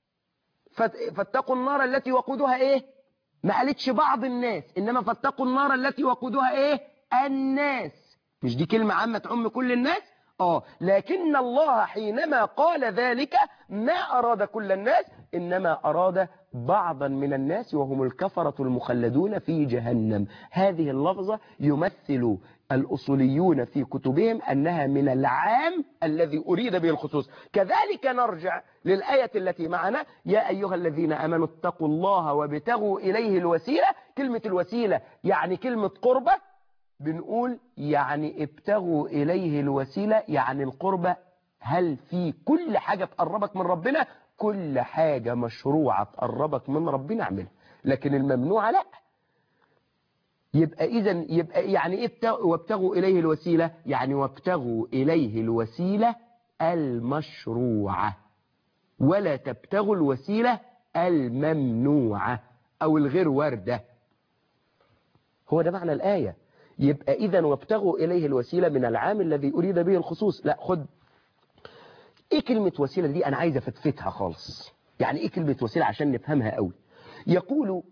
فاتقوا النار التي وقودها ايه؟ ما قالتش بعض الناس، انما فاتقوا النار التي وقودها ايه؟ الناس. مش دي كلمة عامة تعم كل الناس؟ اه لكن الله حينما قال ذلك ما أراد كل الناس، إنما أراد بعضا من الناس وهم الكفرة المخلدون في جهنم. هذه اللفظة يمثل الأصوليون في كتبهم أنها من العام الذي أريد به الخصوص. كذلك نرجع للآية التي معنا يا أيها الذين آمنوا اتقوا الله وابتغوا إليه الوسيلة. كلمة الوسيلة يعني كلمة قربة، بنقول يعني ابتغوا إليه الوسيلة يعني القربة. هل في كل حاجة تقربك من ربنا؟ كل حاجة مشروعة تقربك من ربنا اعملها، لكن الممنوعة لا. يبقى إذن يبقى يعني إيه وابتغوا إليه الوسيلة؟ يعني وابتغوا إليه الوسيلة المشروعة، ولا تبتغوا الوسيلة الممنوعة أو الغير واردة. هو ده معنى الآية. يبقى إذن وابتغوا إليه الوسيلة من العام الذي أريد به الخصوص. لا خد إيه كلمة وسيلة دي؟ أنا عايز أفتفتها خالص. يعني إيه كلمة وسيلة عشان نفهمها قوي؟ يقول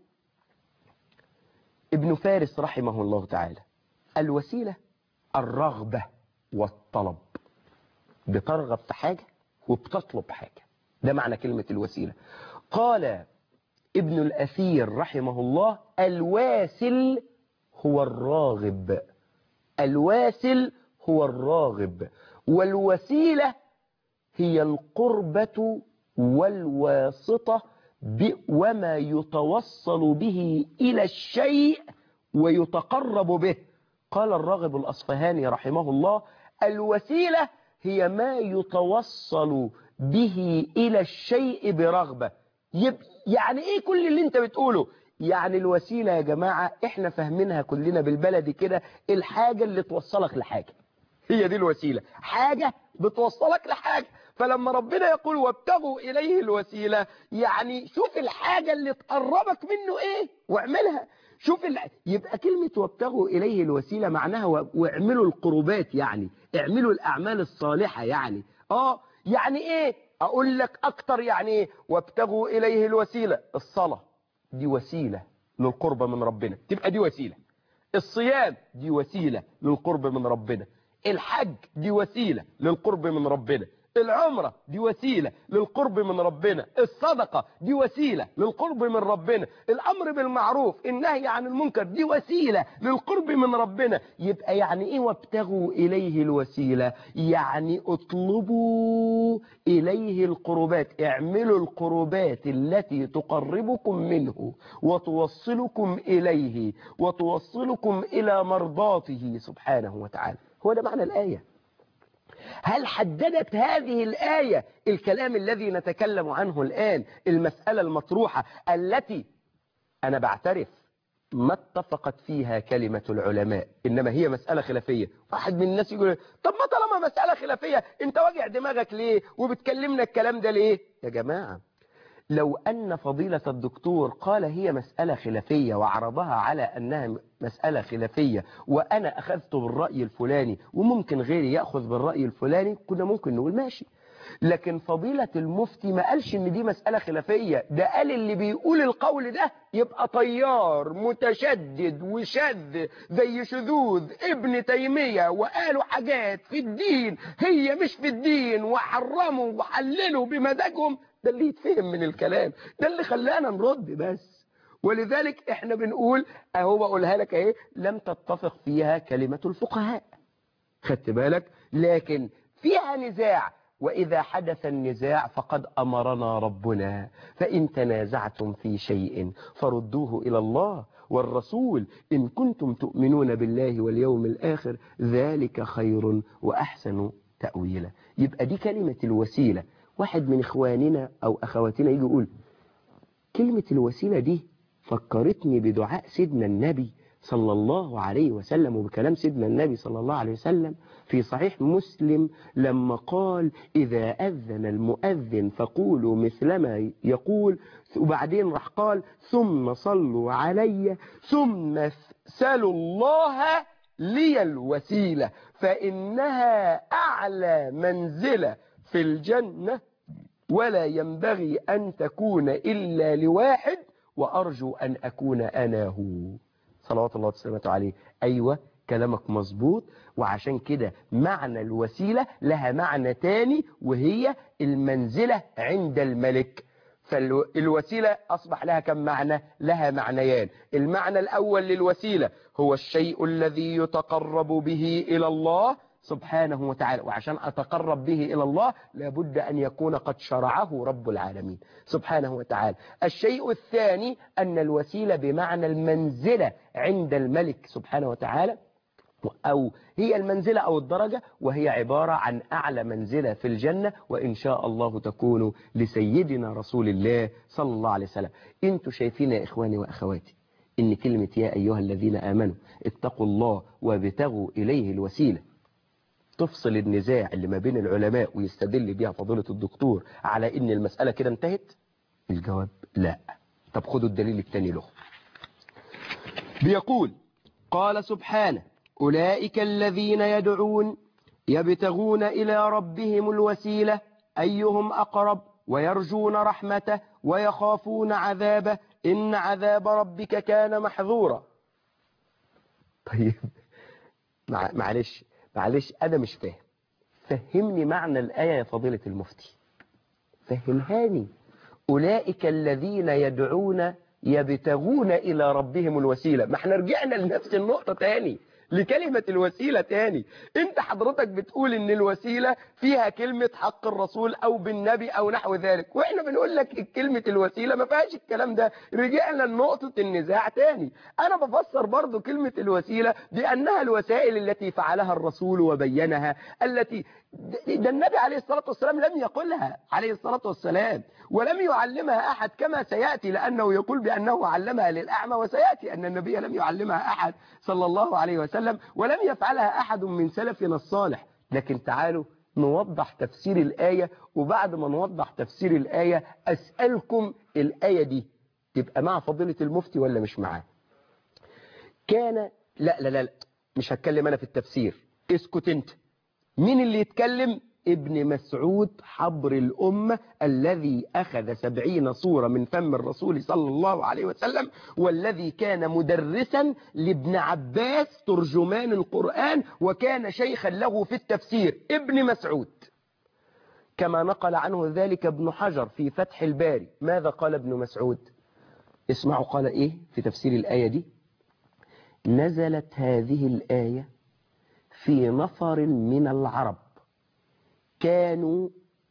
ابن فارس رحمه الله تعالى الوسيلة الرغبة والطلب، بترغب في حاجة وبتطلب حاجة، ده معنى كلمة الوسيلة. قال ابن الأثير رحمه الله الواسل هو الراغب، الواسل هو الراغب، والوسيلة هي القربة والواسطة وما يتوصل به إلى الشيء ويتقرب به. قال الراغب الأصفهاني رحمه الله: الوسيلة هي ما يتوصل به إلى الشيء برغبة. يعني إيه كل اللي أنت بتقوله؟ يعني الوسيلة يا جماعة إحنا فاهمينها كلنا بالبلدي كده، الحاجة اللي توصلك لحاجة، هي دي الوسيلة، حاجة بتوصلك لحاجة. فلما ربنا يقول وابتغوا إليه الوسيلة، يعني شوف الحاجة اللي تقربك منه إيه واعملها. شوف ال... يبقى كلمة وابتغوا إليه الوسيلة معناها و... واعملوا القربات، يعني اعملوا الأعمال الصالحة. يعني آه يعني إيه؟ أقول لك أكتر. يعني إيه وابتغوا إليه الوسيلة؟ الصلاة دي وسيلة للقرب من ربنا، تبقى دي وسيلة. الصيام دي وسيلة للقرب من ربنا. الحج دي وسيلة للقرب من ربنا. العمرة دي وسيلة للقرب من ربنا. الصدقة دي وسيلة للقرب من ربنا. الأمر بالمعروف، النهي عن المنكر، دي وسيلة للقرب من ربنا. يبقى يعني إيه وابتغوا إليه الوسيلة؟ يعني اطلبوا إليه القربات، اعملوا القربات التي تقربكم منه وتوصلكم إليه وتوصلكم إلى مرضاته سبحانه وتعالى. هو ده معنى الآية. هل حددت هذه الآية الكلام الذي نتكلم عنه الآن، المسألة المطروحة التي أنا بعترف ما اتفقت فيها كلمة العلماء، إنما هي مسألة خلافية؟ واحد من الناس يقول طب ما طالما مسألة خلافية أنت واجع دماغك ليه وبتكلمنا الكلام ده ليه؟ يا جماعة لو أن فضيلة الدكتور قال هي مسألة خلافية وعرضها على أنها مسألة خلافية وأنا أخذت بالرأي الفلاني وممكن غيري يأخذ بالرأي الفلاني، كنا ممكن نقول ماشي. لكن فضيلة المفتي ما قالش ان دي مسألة خلافية، ده قال اللي بيقول القول ده يبقى طيار متشدد وشذ زي شذوذ ابن تيمية، وقالوا حاجات في الدين هي مش في الدين وحرموا وحللوا بمزاجهم. ده اللي يتفهم من الكلام، ده اللي خلانا نرد بس. ولذلك احنا بنقول اهو بقولها لك اهي، لم تتفق فيها كلمة الفقهاء، خدت بالك؟ لكن فيها نزاع، وإذا حدث النزاع فقد أمرنا ربنا فإن تنازعتم في شيء فردوه إلى الله والرسول إن كنتم تؤمنون بالله واليوم الآخر ذلك خير وأحسن تأويلا. يبقى دي كلمة الوسيلة. واحد من إخواننا أو أخواتنا يجي يقول كلمة الوسيلة دي فكرتني بدعاء سيدنا النبي صلى الله عليه وسلم وبكلام سيدنا النبي صلى الله عليه وسلم في صحيح مسلم لما قال إذا أذن المؤذن فقولوا مثلما يقول، وبعدين راح قال ثم صلوا علي ثم سلوا الله لي الوسيلة فإنها أعلى منزلة في الجنة ولا ينبغي أن تكون إلا لواحد وأرجو أن أكون أنا هو صلوات الله وسلامته عليه. أيوة كلامك مظبوط. وعشان كده معنى الوسيلة لها معنى تاني وهي المنزلة عند الملك. فالوسيلة أصبح لها كم معنى؟ لها معنيان. المعنى الأول للوسيلة هو الشيء الذي يتقرب به إلى الله سبحانه وتعالى، وعشان أتقرب به إلى الله لابد أن يكون قد شرعه رب العالمين سبحانه وتعالى. الشيء الثاني أن الوسيلة بمعنى المنزلة عند الملك سبحانه وتعالى، أو هي المنزلة أو الدرجة، وهي عبارة عن أعلى منزلة في الجنة، وإن شاء الله تكون لسيدنا رسول الله صلى الله عليه وسلم. أنتوا شايفين يا إخواني وأخواتي إن كلمة يا أيها الذين آمنوا اتقوا الله وابتغوا إليه الوسيلة تفصل النزاع اللي ما بين العلماء ويستدل بها فضيلة الدكتور على إن المسألة كده انتهت؟ الجواب لا. طب خدوا الدليل الثاني له. بيقول قال سبحانه أولئك الذين يدعون يبتغون إلى ربهم الوسيلة أيهم أقرب ويرجون رحمته ويخافون عذابه إن عذاب ربك كان محذورا. طيب معلش معلش أنا مش فاهم، فهمني معنى الآية يا فضيلة المفتي، فهمهاني. أولئك الذين يدعون يبتغون إلى ربهم الوسيلة، ما احنا رجعنا لنفس النقطة تاني. لكلمة الوسيلة تاني. انت حضرتك بتقول ان الوسيلة فيها كلمة حق الرسول او بالنبي او نحو ذلك، واحنا بنقول لك كلمة الوسيلة ما فيهاش الكلام ده. رجعنا لنقطة النزاع تاني. انا بفسر برضو كلمة الوسيلة بانها الوسائل التي فعلها الرسول وبينها، التي ده النبي عليه الصلاة والسلام لم يقلها عليه الصلاة والسلام، ولم يعلمها أحد كما سيأتي، لأنه يقول بأنه علمها للأعمى، وسيأتي أن النبي لم يعلمها أحد صلى الله عليه وسلم، ولم يفعلها أحد من سلفنا الصالح. لكن تعالوا نوضح تفسير الآية، وبعد ما نوضح تفسير الآية أسألكم الآية دي تبقى مع فضيلة المفتي ولا مش معاه؟ كان لا لا لا مش هتكلم أنا في التفسير، اسكت انت. مين اللي يتكلم؟ ابن مسعود حبر الأمة الذي أخذ سبعين صورة من فم الرسول صلى الله عليه وسلم، والذي كان مدرسا لابن عباس ترجمان القرآن، وكان شيخا له في التفسير. ابن مسعود كما نقل عنه ذلك ابن حجر في فتح الباري. ماذا قال ابن مسعود؟ اسمعوا قال ايه في تفسير الآية دي: نزلت هذه الآية في نفر من العرب كانوا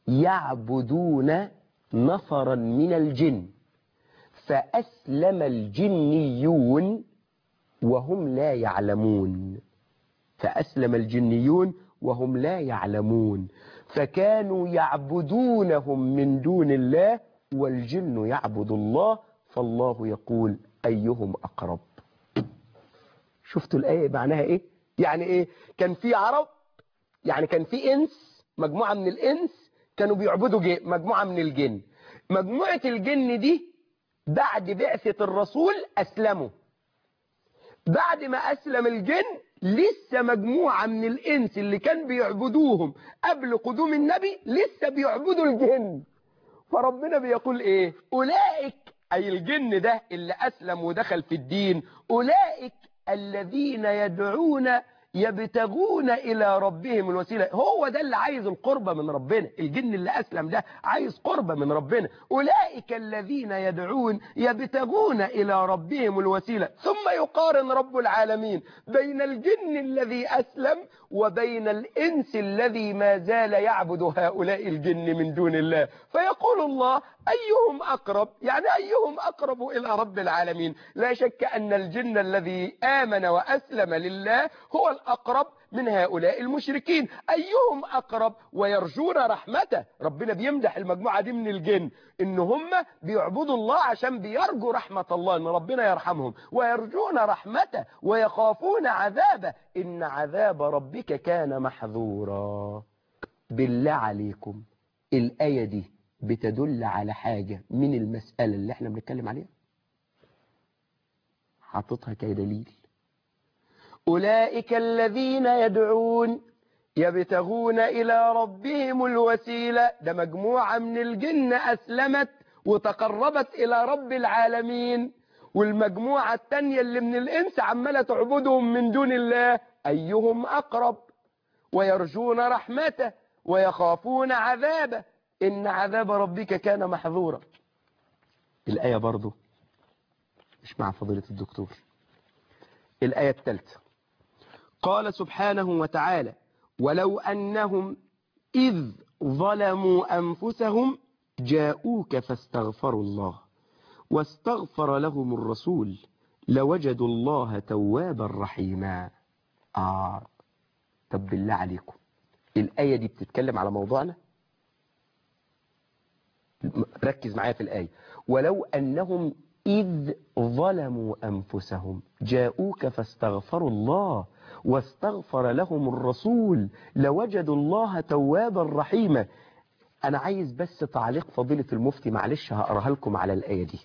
يعبدون نفرا من الجن، فأسلم الجنيون وهم لا يعلمون. فأسلم الجنيون وهم لا يعلمون، فكانوا يعبدونهم من دون الله، والجن يعبد الله، فالله يقول أيهم أقرب. شفتوا الآية معناها إيه؟ يعني إيه؟ كان في عرب، يعني كان في إنس، مجموعة من الإنس كانوا بيعبدوا مجموعة من الجن. مجموعة الجن دي بعد بعثة الرسول أسلموا. بعد ما أسلم الجن لسه مجموعة من الإنس اللي كان بيعبدوهم قبل قدوم النبي لسه بيعبدوا الجن. فربنا بيقول إيه؟ أولئك، أي الجن ده اللي أسلم ودخل في الدين، أولئك الذين يدعون يبتغون إلى ربهم الوسيلة. هو ده اللي عايز القربة من ربنا. الجن اللي أسلم ده عايز قربة من ربنا. أولئك الذين يدعون يبتغون إلى ربهم الوسيلة. ثم يقارن رب العالمين بين الجن الذي أسلم وبين الإنس الذي ما زال يعبد هؤلاء الجن من دون الله، فيقول الله أيهم أقرب، يعني أيهم أقرب إلى رب العالمين. لا شك أن الجن الذي آمن وأسلم لله هو الأقرب من هؤلاء المشركين. أيهم أقرب ويرجون رحمته. ربنا بيمدح المجموعة دي من الجن إن هم بيعبدوا الله عشان بيرجوا رحمة الله، إن ربنا يرحمهم، ويرجون رحمته ويخافون عذابه، إن عذاب ربك كان محذورا. بالله عليكم الآية دي بتدل على حاجة من المسألة اللي احنا بنتكلم عليها؟ حاططها كدليل. أولئك الذين يدعون يبتغون إلى ربهم الوسيلة. ده مجموعة من الجن أسلمت وتقربت إلى رب العالمين، والمجموعة التانية اللي من الإنس عمالة تعبدهم من دون الله. أيهم أقرب ويرجون رحمته ويخافون عذابه، إن عذاب ربك كان محذورا. الآية برضو مش مع فضيلة الدكتور. الآية الثالثة قال سبحانه وتعالى: ولو أنهم إذ ظلموا أنفسهم جاءوك فاستغفروا الله واستغفر لهم الرسول لوجدوا الله توابا رحيما. آه طب بالله عليكم الآية دي بتتكلم على موضوعنا؟ ركز معايا في الآية. ولو أنهم إذ ظلموا أنفسهم جاءوك فاستغفروا الله واستغفر لهم الرسول لوجدوا الله توابا رحيما. أنا عايز بس تعليق فضيلة المفتي، معلش هقراها لكم على الآية دي.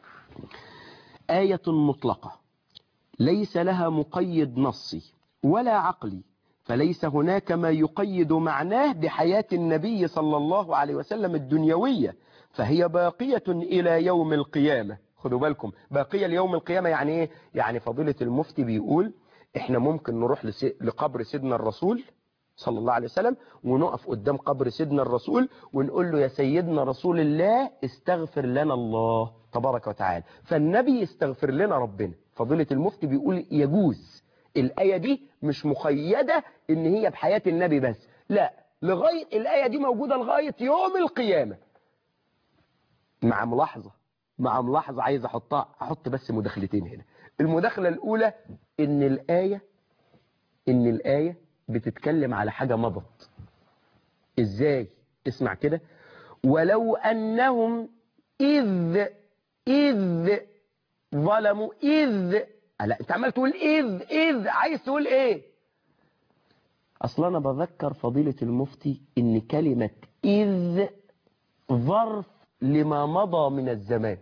آية مطلقة ليس لها مقيد نصي ولا عقلي، فليس هناك ما يقيد معناه بحياة النبي صلى الله عليه وسلم الدنيوية، فهي باقية إلى يوم القيامة. خدوا بالكم، باقية ليوم القيامة يعني إيه؟ يعني فضيلة المفتي بيقول إحنا ممكن نروح لقبر سيدنا الرسول صلى الله عليه وسلم ونقف قدام قبر سيدنا الرسول ونقول له يا سيدنا رسول الله استغفر لنا الله تبارك وتعالى، فالنبي يستغفر لنا ربنا. فضيلة المفتي بيقول يجوز الآية دي مش مقيدة ان هي بحياة النبي بس، لا، لغاية الآية دي موجودة لغاية يوم القيامة. مع ملاحظة مع ملاحظة عايز احطها، احط بس مداخلتين هنا. المداخلة الاولى ان الآية ان الآية بتتكلم على حاجة مضت. ازاي؟ اسمع كده. ولو انهم اذ اذ ظلموا اذ، لا انت عمال تقول اذ اذ، عايز تقول ايه؟ اصلا انا بذكر فضيلة المفتي ان كلمة اذ ظرف لما مضى من الزمان.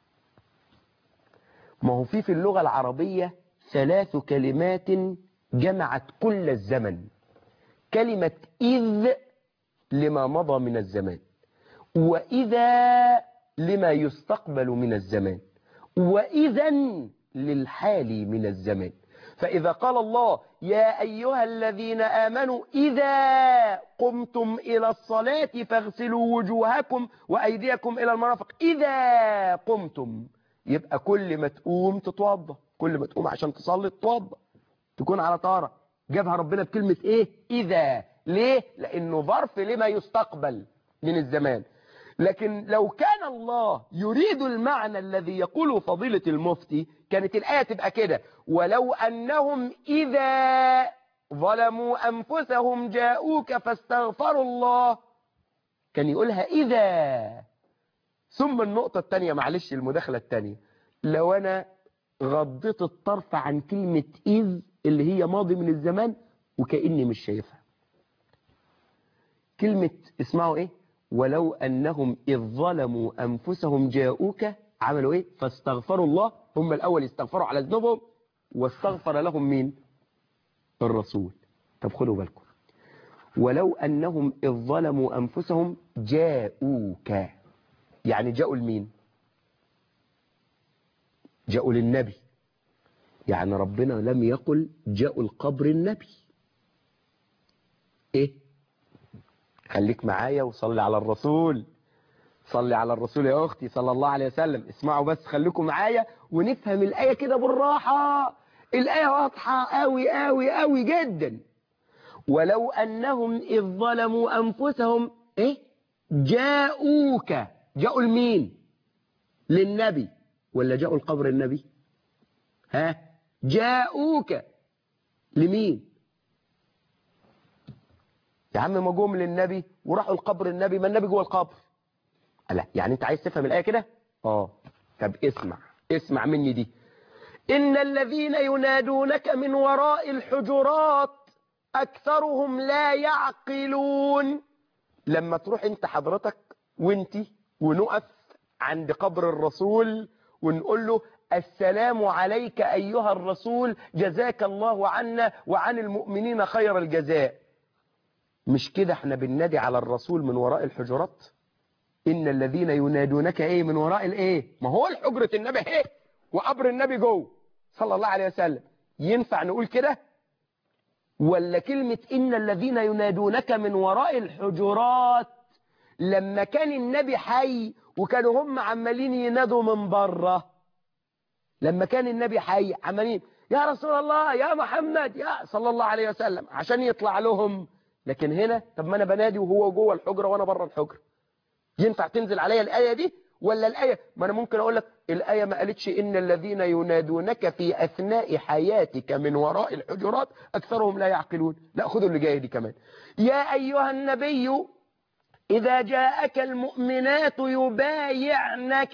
ما هو في في اللغة العربية ثلاث كلمات جمعت كل الزمن. كلمة إذ لما مضى من الزمان، وإذا لما يستقبل من الزمان، وإذا للحال من الزمان. فإذا قال الله يا أيها الذين آمنوا إذا قمتم إلى الصلاة فاغسلوا وجوهكم وأيديكم إلى المرافق، إذا قمتم، يبقى كل ما تقوم تتوضى، كل ما تقوم عشان تصلي تتوضى، تكون على طهارة. جابها ربنا بكلمة إيه؟ إذا. ليه؟ لأنه ظرف لما يستقبل من الزمان. لكن لو كان الله يريد المعنى الذي يقوله فضيلة المفتي كانت الآية تبقى كده: ولو أنهم إذا ظلموا أنفسهم جاءوك فاستغفروا الله، كان يقولها إذا. ثم النقطة الثانية، معلش المداخلة الثانية، لو أنا غضيت الطرف عن كلمة إذ اللي هي ماضي من الزمان وكأني مش شايفها، كلمة اسمعوا إيه؟ ولو أنهم إذ ظلموا أنفسهم جاءوك عملوا إيه؟ فاستغفروا الله. هم الأول يستغفروا على ذنوبهم، واستغفر لهم مين؟ الرسول. طب خدوا بالكم، ولو أنهم إذ ظلموا أنفسهم جاءوك، يعني جاءوا لمين؟ جاءوا للنبي. يعني ربنا لم يقل جاءوا القبر النبي. إيه؟ خليك معايا وصلي على الرسول، صلي على الرسول يا أختي صلى الله عليه وسلم. اسمعوا بس، خليكم معايا ونفهم الآية كده بالراحة. الآية واضحة قوي قوي قوي جدا. ولو أنهم إذ ظلموا أنفسهم إيه؟ جاءوك، جاءوا لمين؟ للنبي ولا جاءوا القبر النبي؟ ها؟ جاءوك لمين؟ يا عم ما جم للنبي وراحوا القبر النبي، ما النبي جوه القبر. لا يعني انت عايز تفهم الآية كده؟ اه. طب اسمع اسمع مني دي. إن الذين ينادونك من وراء الحجرات أكثرهم لا يعقلون. لما تروح انت حضرتك وانت ونقف عند قبر الرسول ونقول له السلام عليك أيها الرسول جزاك الله عنا وعن المؤمنين خير الجزاء، مش كده احنا بننادي على الرسول من وراء الحجرات؟ إن الذين ينادونك ايه من وراء الايه؟ ما هو الحجرة النبي ايه وقبر النبي جوه صلى الله عليه وسلم. ينفع نقول كده؟ ولا كلمة إن الذين ينادونك من وراء الحجرات لما كان النبي حي وكانوا هم عمالين ينادوا من بره؟ لما كان النبي حي عمالين يا رسول الله يا محمد يا صلى الله عليه وسلم عشان يطلع لهم. لكن هنا طب ما انا بنادي وهو جوه الحجرة وانا بره الحجرة. ينفع تنزل عليا الآية دي ولا الآية؟ ما انا ممكن اقول لك الآية ما قالتش إن الذين ينادونك في أثناء حياتك من وراء الحجرات أكثرهم لا يعقلون. لا خذوا اللي جاية دي كمان. يا أيها النبي إذا جاءك المؤمنات يبايعنك.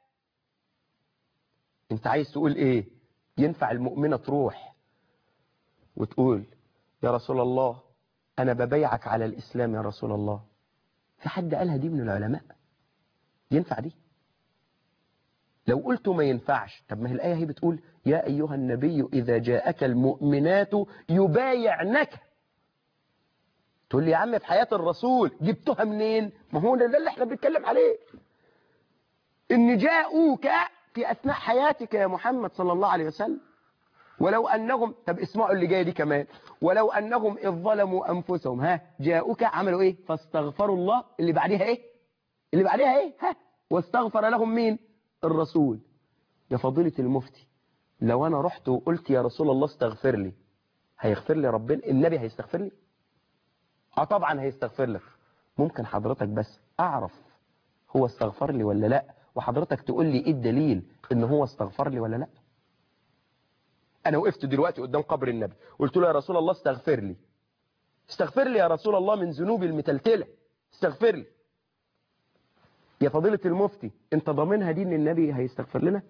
انت عايز تقول ايه؟ ينفع المؤمنة تروح وتقول يا رسول الله انا ببايعك على الاسلام يا رسول الله؟ في حد قالها دي من العلماء؟ ينفع دي؟ لو قلت ما ينفعش، طب ما هي الآية هي بتقول يا أيها النبي إذا جاءك المؤمنات يبايعنك. تقول لي يا عم في حياة الرسول جبتها منين؟ ما هو ده اللي احنا بنتكلم عليه، إن جاءوك في أثناء حياتك يا محمد صلى الله عليه وسلم. ولو أنهم، طب اسمعوا اللي جاي دي كمان، ولو أنهم إذ ظلموا أنفسهم ها جاءوك عملوا إيه؟ فاستغفروا الله. اللي بعدها إيه؟ اللي بعدها إيه؟ ها واستغفر لهم مين؟ الرسول. يا فضيلة المفتي لو انا رحت وقلت يا رسول الله استغفر لي، هيغفر لي ربنا؟ النبي هيستغفر لي؟ اه طبعا هيستغفر لك. ممكن حضرتك بس اعرف هو استغفر لي ولا لا، وحضرتك تقول لي ايه الدليل ان هو استغفر لي ولا لا؟ انا وقفت دلوقتي قدام قبر النبي قلت له يا رسول الله استغفر لي، استغفر لي يا رسول الله من ذنوبي المتلتلة، استغفر لي. يا فضيلة المفتي انت ضامنها دي ان النبي هيستغفر لنا؟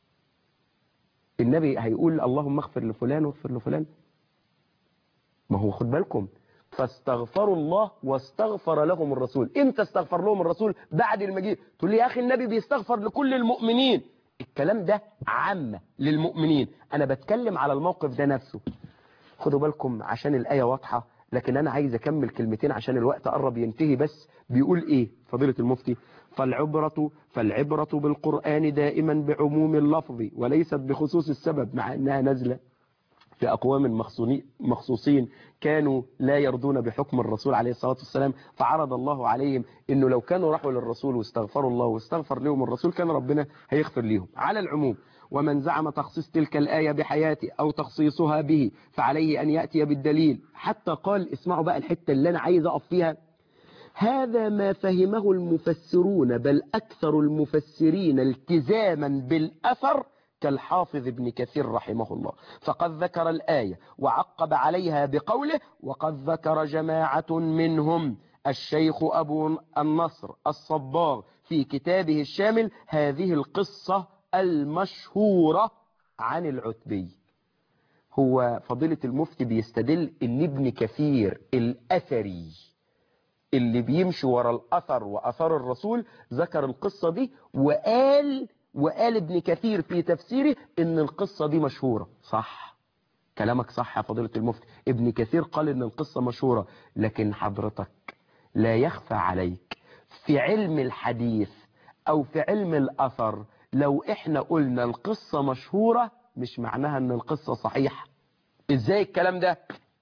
النبي هيقول اللهم اغفر لفلان واغفر لفلان؟ ما هو خد بالكم، فاستغفروا الله واستغفر لهم الرسول. امتى استغفر لهم الرسول؟ بعد المجيء. تقول لي يا اخي النبي بيستغفر لكل المؤمنين. الكلام ده عامة للمؤمنين، انا بتكلم على الموقف ده نفسه. خدوا بالكم عشان الآية واضحة، لكن أنا عايز أكمل كلمتين عشان الوقت قرب ينتهي. بس بيقول إيه فضيلة المفتي؟ فالعبرة فالعبرة بالقرآن دائما بعموم اللفظ وليست بخصوص السبب، مع أنها نزلة في أقوام مخصوصين كانوا لا يرضون بحكم الرسول عليه الصلاة والسلام، فعرض الله عليهم أنه لو كانوا راحوا للرسول واستغفروا الله واستغفر لهم الرسول كان ربنا هيغفر لهم على العموم. ومن زعم تخصيص تلك الآية بحياته أو تخصيصها به فعليه أن يأتي بالدليل. حتى قال، اسمعوا بقى الحتة اللي أنا عايز أقف فيها، هذا ما فهمه المفسرون بل أكثر المفسرين التزاما بالأثر كالحافظ ابن كثير رحمه الله، فقد ذكر الآية وعقب عليها بقوله وقد ذكر جماعة منهم الشيخ أبو النصر الصباغ في كتابه الشامل هذه القصة المشهورة عن العتبي. هو فضيلة المفتي بيستدل ان ابن كثير الأثري اللي بيمشي ورا الأثر وأثر الرسول ذكر القصة دي، وقال وقال ابن كثير في تفسيره ان القصة دي مشهورة. صح، كلامك صح يا فضيلة المفتي، ابن كثير قال ان القصة مشهورة، لكن حضرتك لا يخفى عليك في علم الحديث او في علم الأثر لو احنا قلنا القصة مشهورة مش معناها ان القصة صحيحة. ازاي الكلام ده؟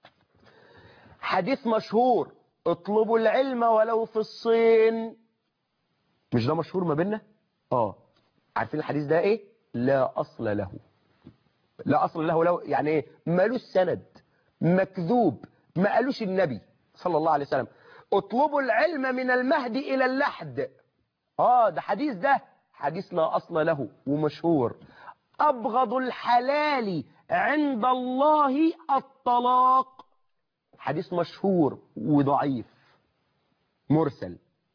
حديث مشهور اطلبوا العلم ولو في الصين، مش ده مشهور ما بيننا؟ اه عارفين الحديث ده ايه؟ لا اصل له. لا اصل له له يعني ايه؟ مالوش سند، مكذوب، ما قالوش النبي صلى الله عليه وسلم اطلبوا العلم من المهد الى اللحد. اه ده حديث، ده حديث لا اصل له ومشهور. ابغض الحلال عند الله الطلاق، حديث مشهور وضعيف مرسل.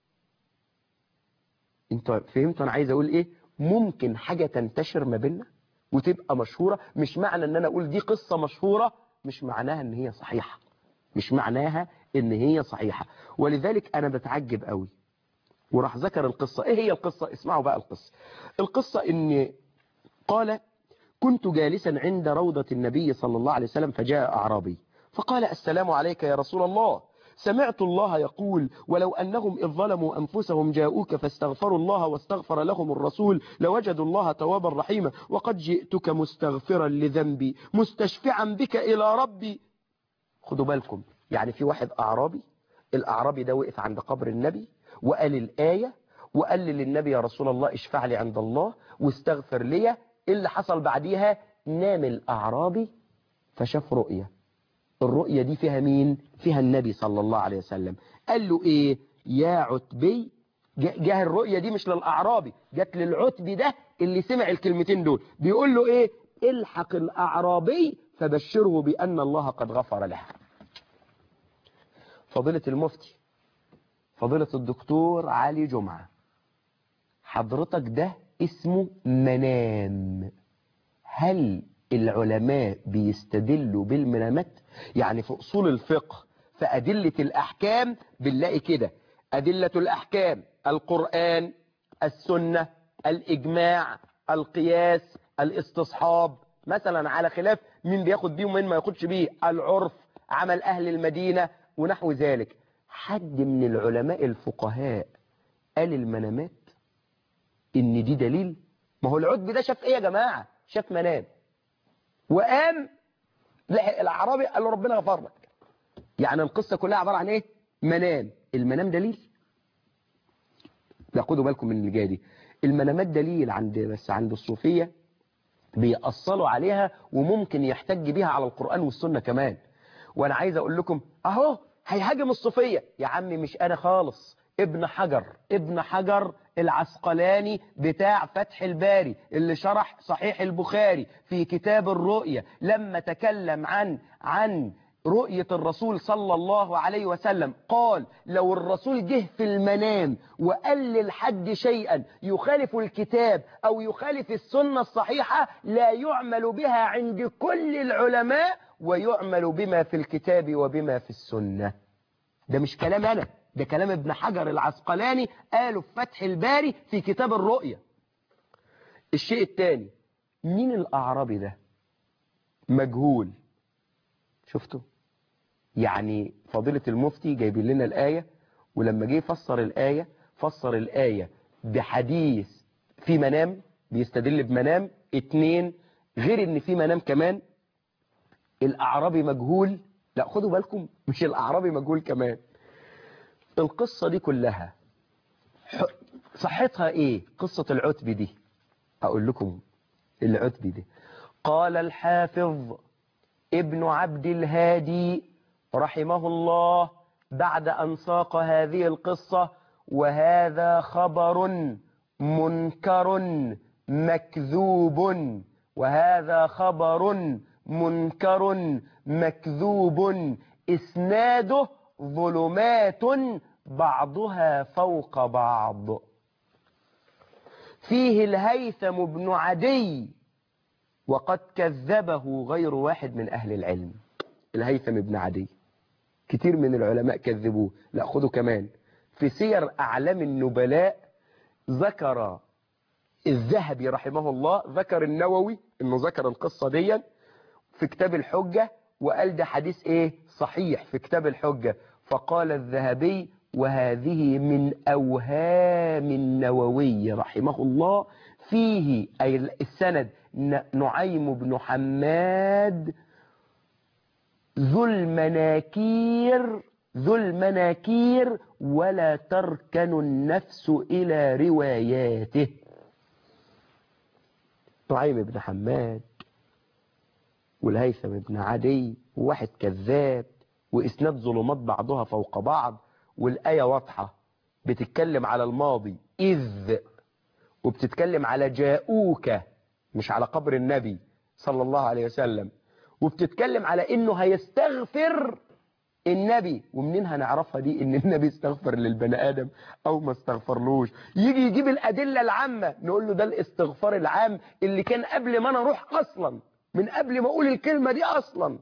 انت فهمت انا عايز اقول ايه؟ ممكن حاجة تنتشر ما بيننا وتبقى مشهورة، مش معنى ان انا اقول دي قصة مشهورة مش معناها ان هي صحيحة، مش معناها ان هي صحيحة. ولذلك انا بتعجب قوي وراح ذكر القصة. ايه هي القصة؟ اسمعوا بقى القصة. القصة ان قال كنت جالسا عند روضة النبي صلى الله عليه وسلم فجاء أعرابي فقال السلام عليك يا رسول الله، سمعت الله يقول ولو أنهم إذ ظلموا أنفسهم جاءوك فاستغفروا الله واستغفر لهم الرسول لوجدوا الله توابا رحيما، وقد جئتك مستغفرا لذنبي مستشفعا بك إلى ربي. خدوا بالكم، يعني في واحد أعرابي، الأعرابي ده وقف عند قبر النبي وقال الآية وقال للنبي يا رسول الله اشفع لي عند الله واستغفر لي. اللي حصل بعديها نام الأعرابي فشاف رؤية. الرؤية دي فيها مين؟ فيها النبي صلى الله عليه وسلم. قال له ايه؟ يا عتبي. جه الرؤية دي مش للأعرابي، جت للعتبي ده اللي سمع الكلمتين دول. بيقول له ايه؟ الحق الأعرابي فبشره بأن الله قد غفر له. فضيلة المفتي فضيلة الدكتور علي جمعة، حضرتك ده اسمه منام. هل العلماء بيستدلوا بالمنامات؟ يعني في أصول الفقه في أدلة الأحكام بنلاقي كده أدلة الأحكام القرآن، السنة، الإجماع، القياس، الاستصحاب، مثلا على خلاف مين بياخد بيه ومين ما ياخدش بيه، العرف، عمل أهل المدينة ونحو ذلك. حد من العلماء الفقهاء قال المنامات إن دي دليل؟ ما هو العتبي ده شاف إيه يا جماعة؟ شاف منام وقام لحق الأعرابي قال له ربنا غفر لك. يعني القصة كلها عبارة عن إيه؟ منام. المنام دليل؟ لا خدوا بالكم من اللي جاي دي. المنامات دليل عند بس عند الصوفية بيأصلوا عليها وممكن يحتج بيها على القرآن والسنة كمان. وأنا عايز أقول لكم أهو هيهاجم الصوفية. يا عمي مش أنا خالص، ابن حجر ابن حجر العسقلاني بتاع فتح الباري اللي شرح صحيح البخاري في كتاب الرؤية، لما تكلم عن عن رؤية الرسول صلى الله عليه وسلم قال لو الرسول جه في المنام وقال للحد شيئا يخالف الكتاب أو يخالف السنة الصحيحة لا يعمل بها عند كل العلماء ويعمل بما في الكتاب وبما في السنة. ده مش كلام أنا، ده كلام ابن حجر العسقلاني قاله في فتح الباري في كتاب الرؤية. الشيء الثاني، مين الأعرابي ده؟ مجهول. شفتوا؟ يعني فضيلة المفتي جايبين لنا الآية، ولما جه يفسر الآية فسر الآية بحديث في منام، بيستدل بمنام. اتنين، غير ان في منام كمان الأعرابي مجهول. لا خدوا بالكم، مش الأعرابي مجهول كمان. القصة دي كلها صحتها ايه؟ قصة العتبي دي اقول لكم. العتبي دي قال الحافظ ابن عبد الهادي رحمه الله بعد أن ساق هذه القصة: وهذا خبر منكر مكذوب، وهذا خبر منكر مكذوب إسناده ظلمات بعضها فوق بعض، فيه الهيثم بن عدي وقد كذبه غير واحد من أهل العلم. الهيثم بن عدي كتير من العلماء كذبوه. لا خدوا كمان في سير أعلام النبلاء ذكر الذهبي رحمه الله، ذكر النووي انه ذكر القصة دي في كتاب الحجة، وقال ده حديث ايه؟ صحيح في كتاب الحجة. فقال الذهبي: وهذه من أوهام النووي رحمه الله، فيه أي السند نعيم بن حماد ذو المناكير ذو المناكير ولا تركن النفس إلى رواياته. نعيم بن حماد والهيثم بن عدي وواحد كذاب، وإسناد ظلمات بعضها فوق بعض، والآية واضحة بتتكلم على الماضي إذ، وبتتكلم على جاءوك مش على قبر النبي صلى الله عليه وسلم، وبتتكلم على إنه هيستغفر النبي. ومنين هنعرفها دي إن النبي استغفر للبني آدم أو ما استغفرلوش؟ يجي يجيب الأدلة العامة نقول له ده الاستغفار العام اللي كان قبل ما أنا أروح أصلا، من قبل ما أقول الكلمة دي أصلا.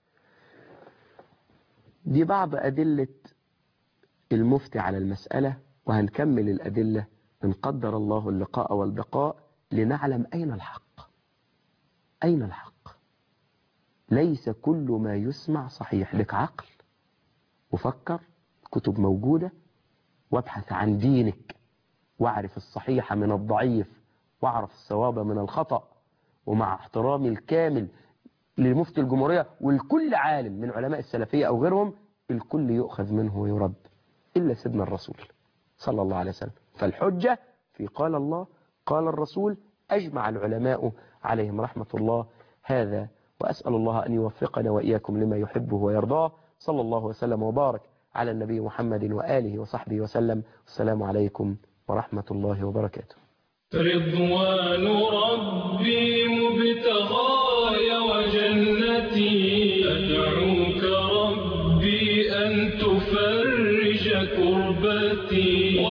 دي بعض أدلة المفتي على المسألة، وهنكمل الأدلة إن قدر الله اللقاء والبقاء لنعلم أين الحق. أين الحق؟ ليس كل ما يسمع صحيح. لك عقل وفكر، كتب موجودة، وابحث عن دينك، واعرف الصحيح من الضعيف، واعرف الصواب من الخطأ. ومع احترامي الكامل لمفتي الجمهورية ولكل عالم من علماء السلفية أو غيرهم، الكل يؤخذ منه ويرد إلا سيدنا الرسول صلى الله عليه وسلم. فالحجة في قال الله قال الرسول، أجمع العلماء عليهم رحمة الله. هذا وأسأل الله أن يوفقنا وإياكم لما يحبه ويرضاه. صلى الله وسلم وبارك على النبي محمد وآله وصحبه وسلم. السلام عليكم ورحمة الله وبركاته. رضوان ربي مبتغاي وجنتي، أدعوك ربي أن تفرج كربتي.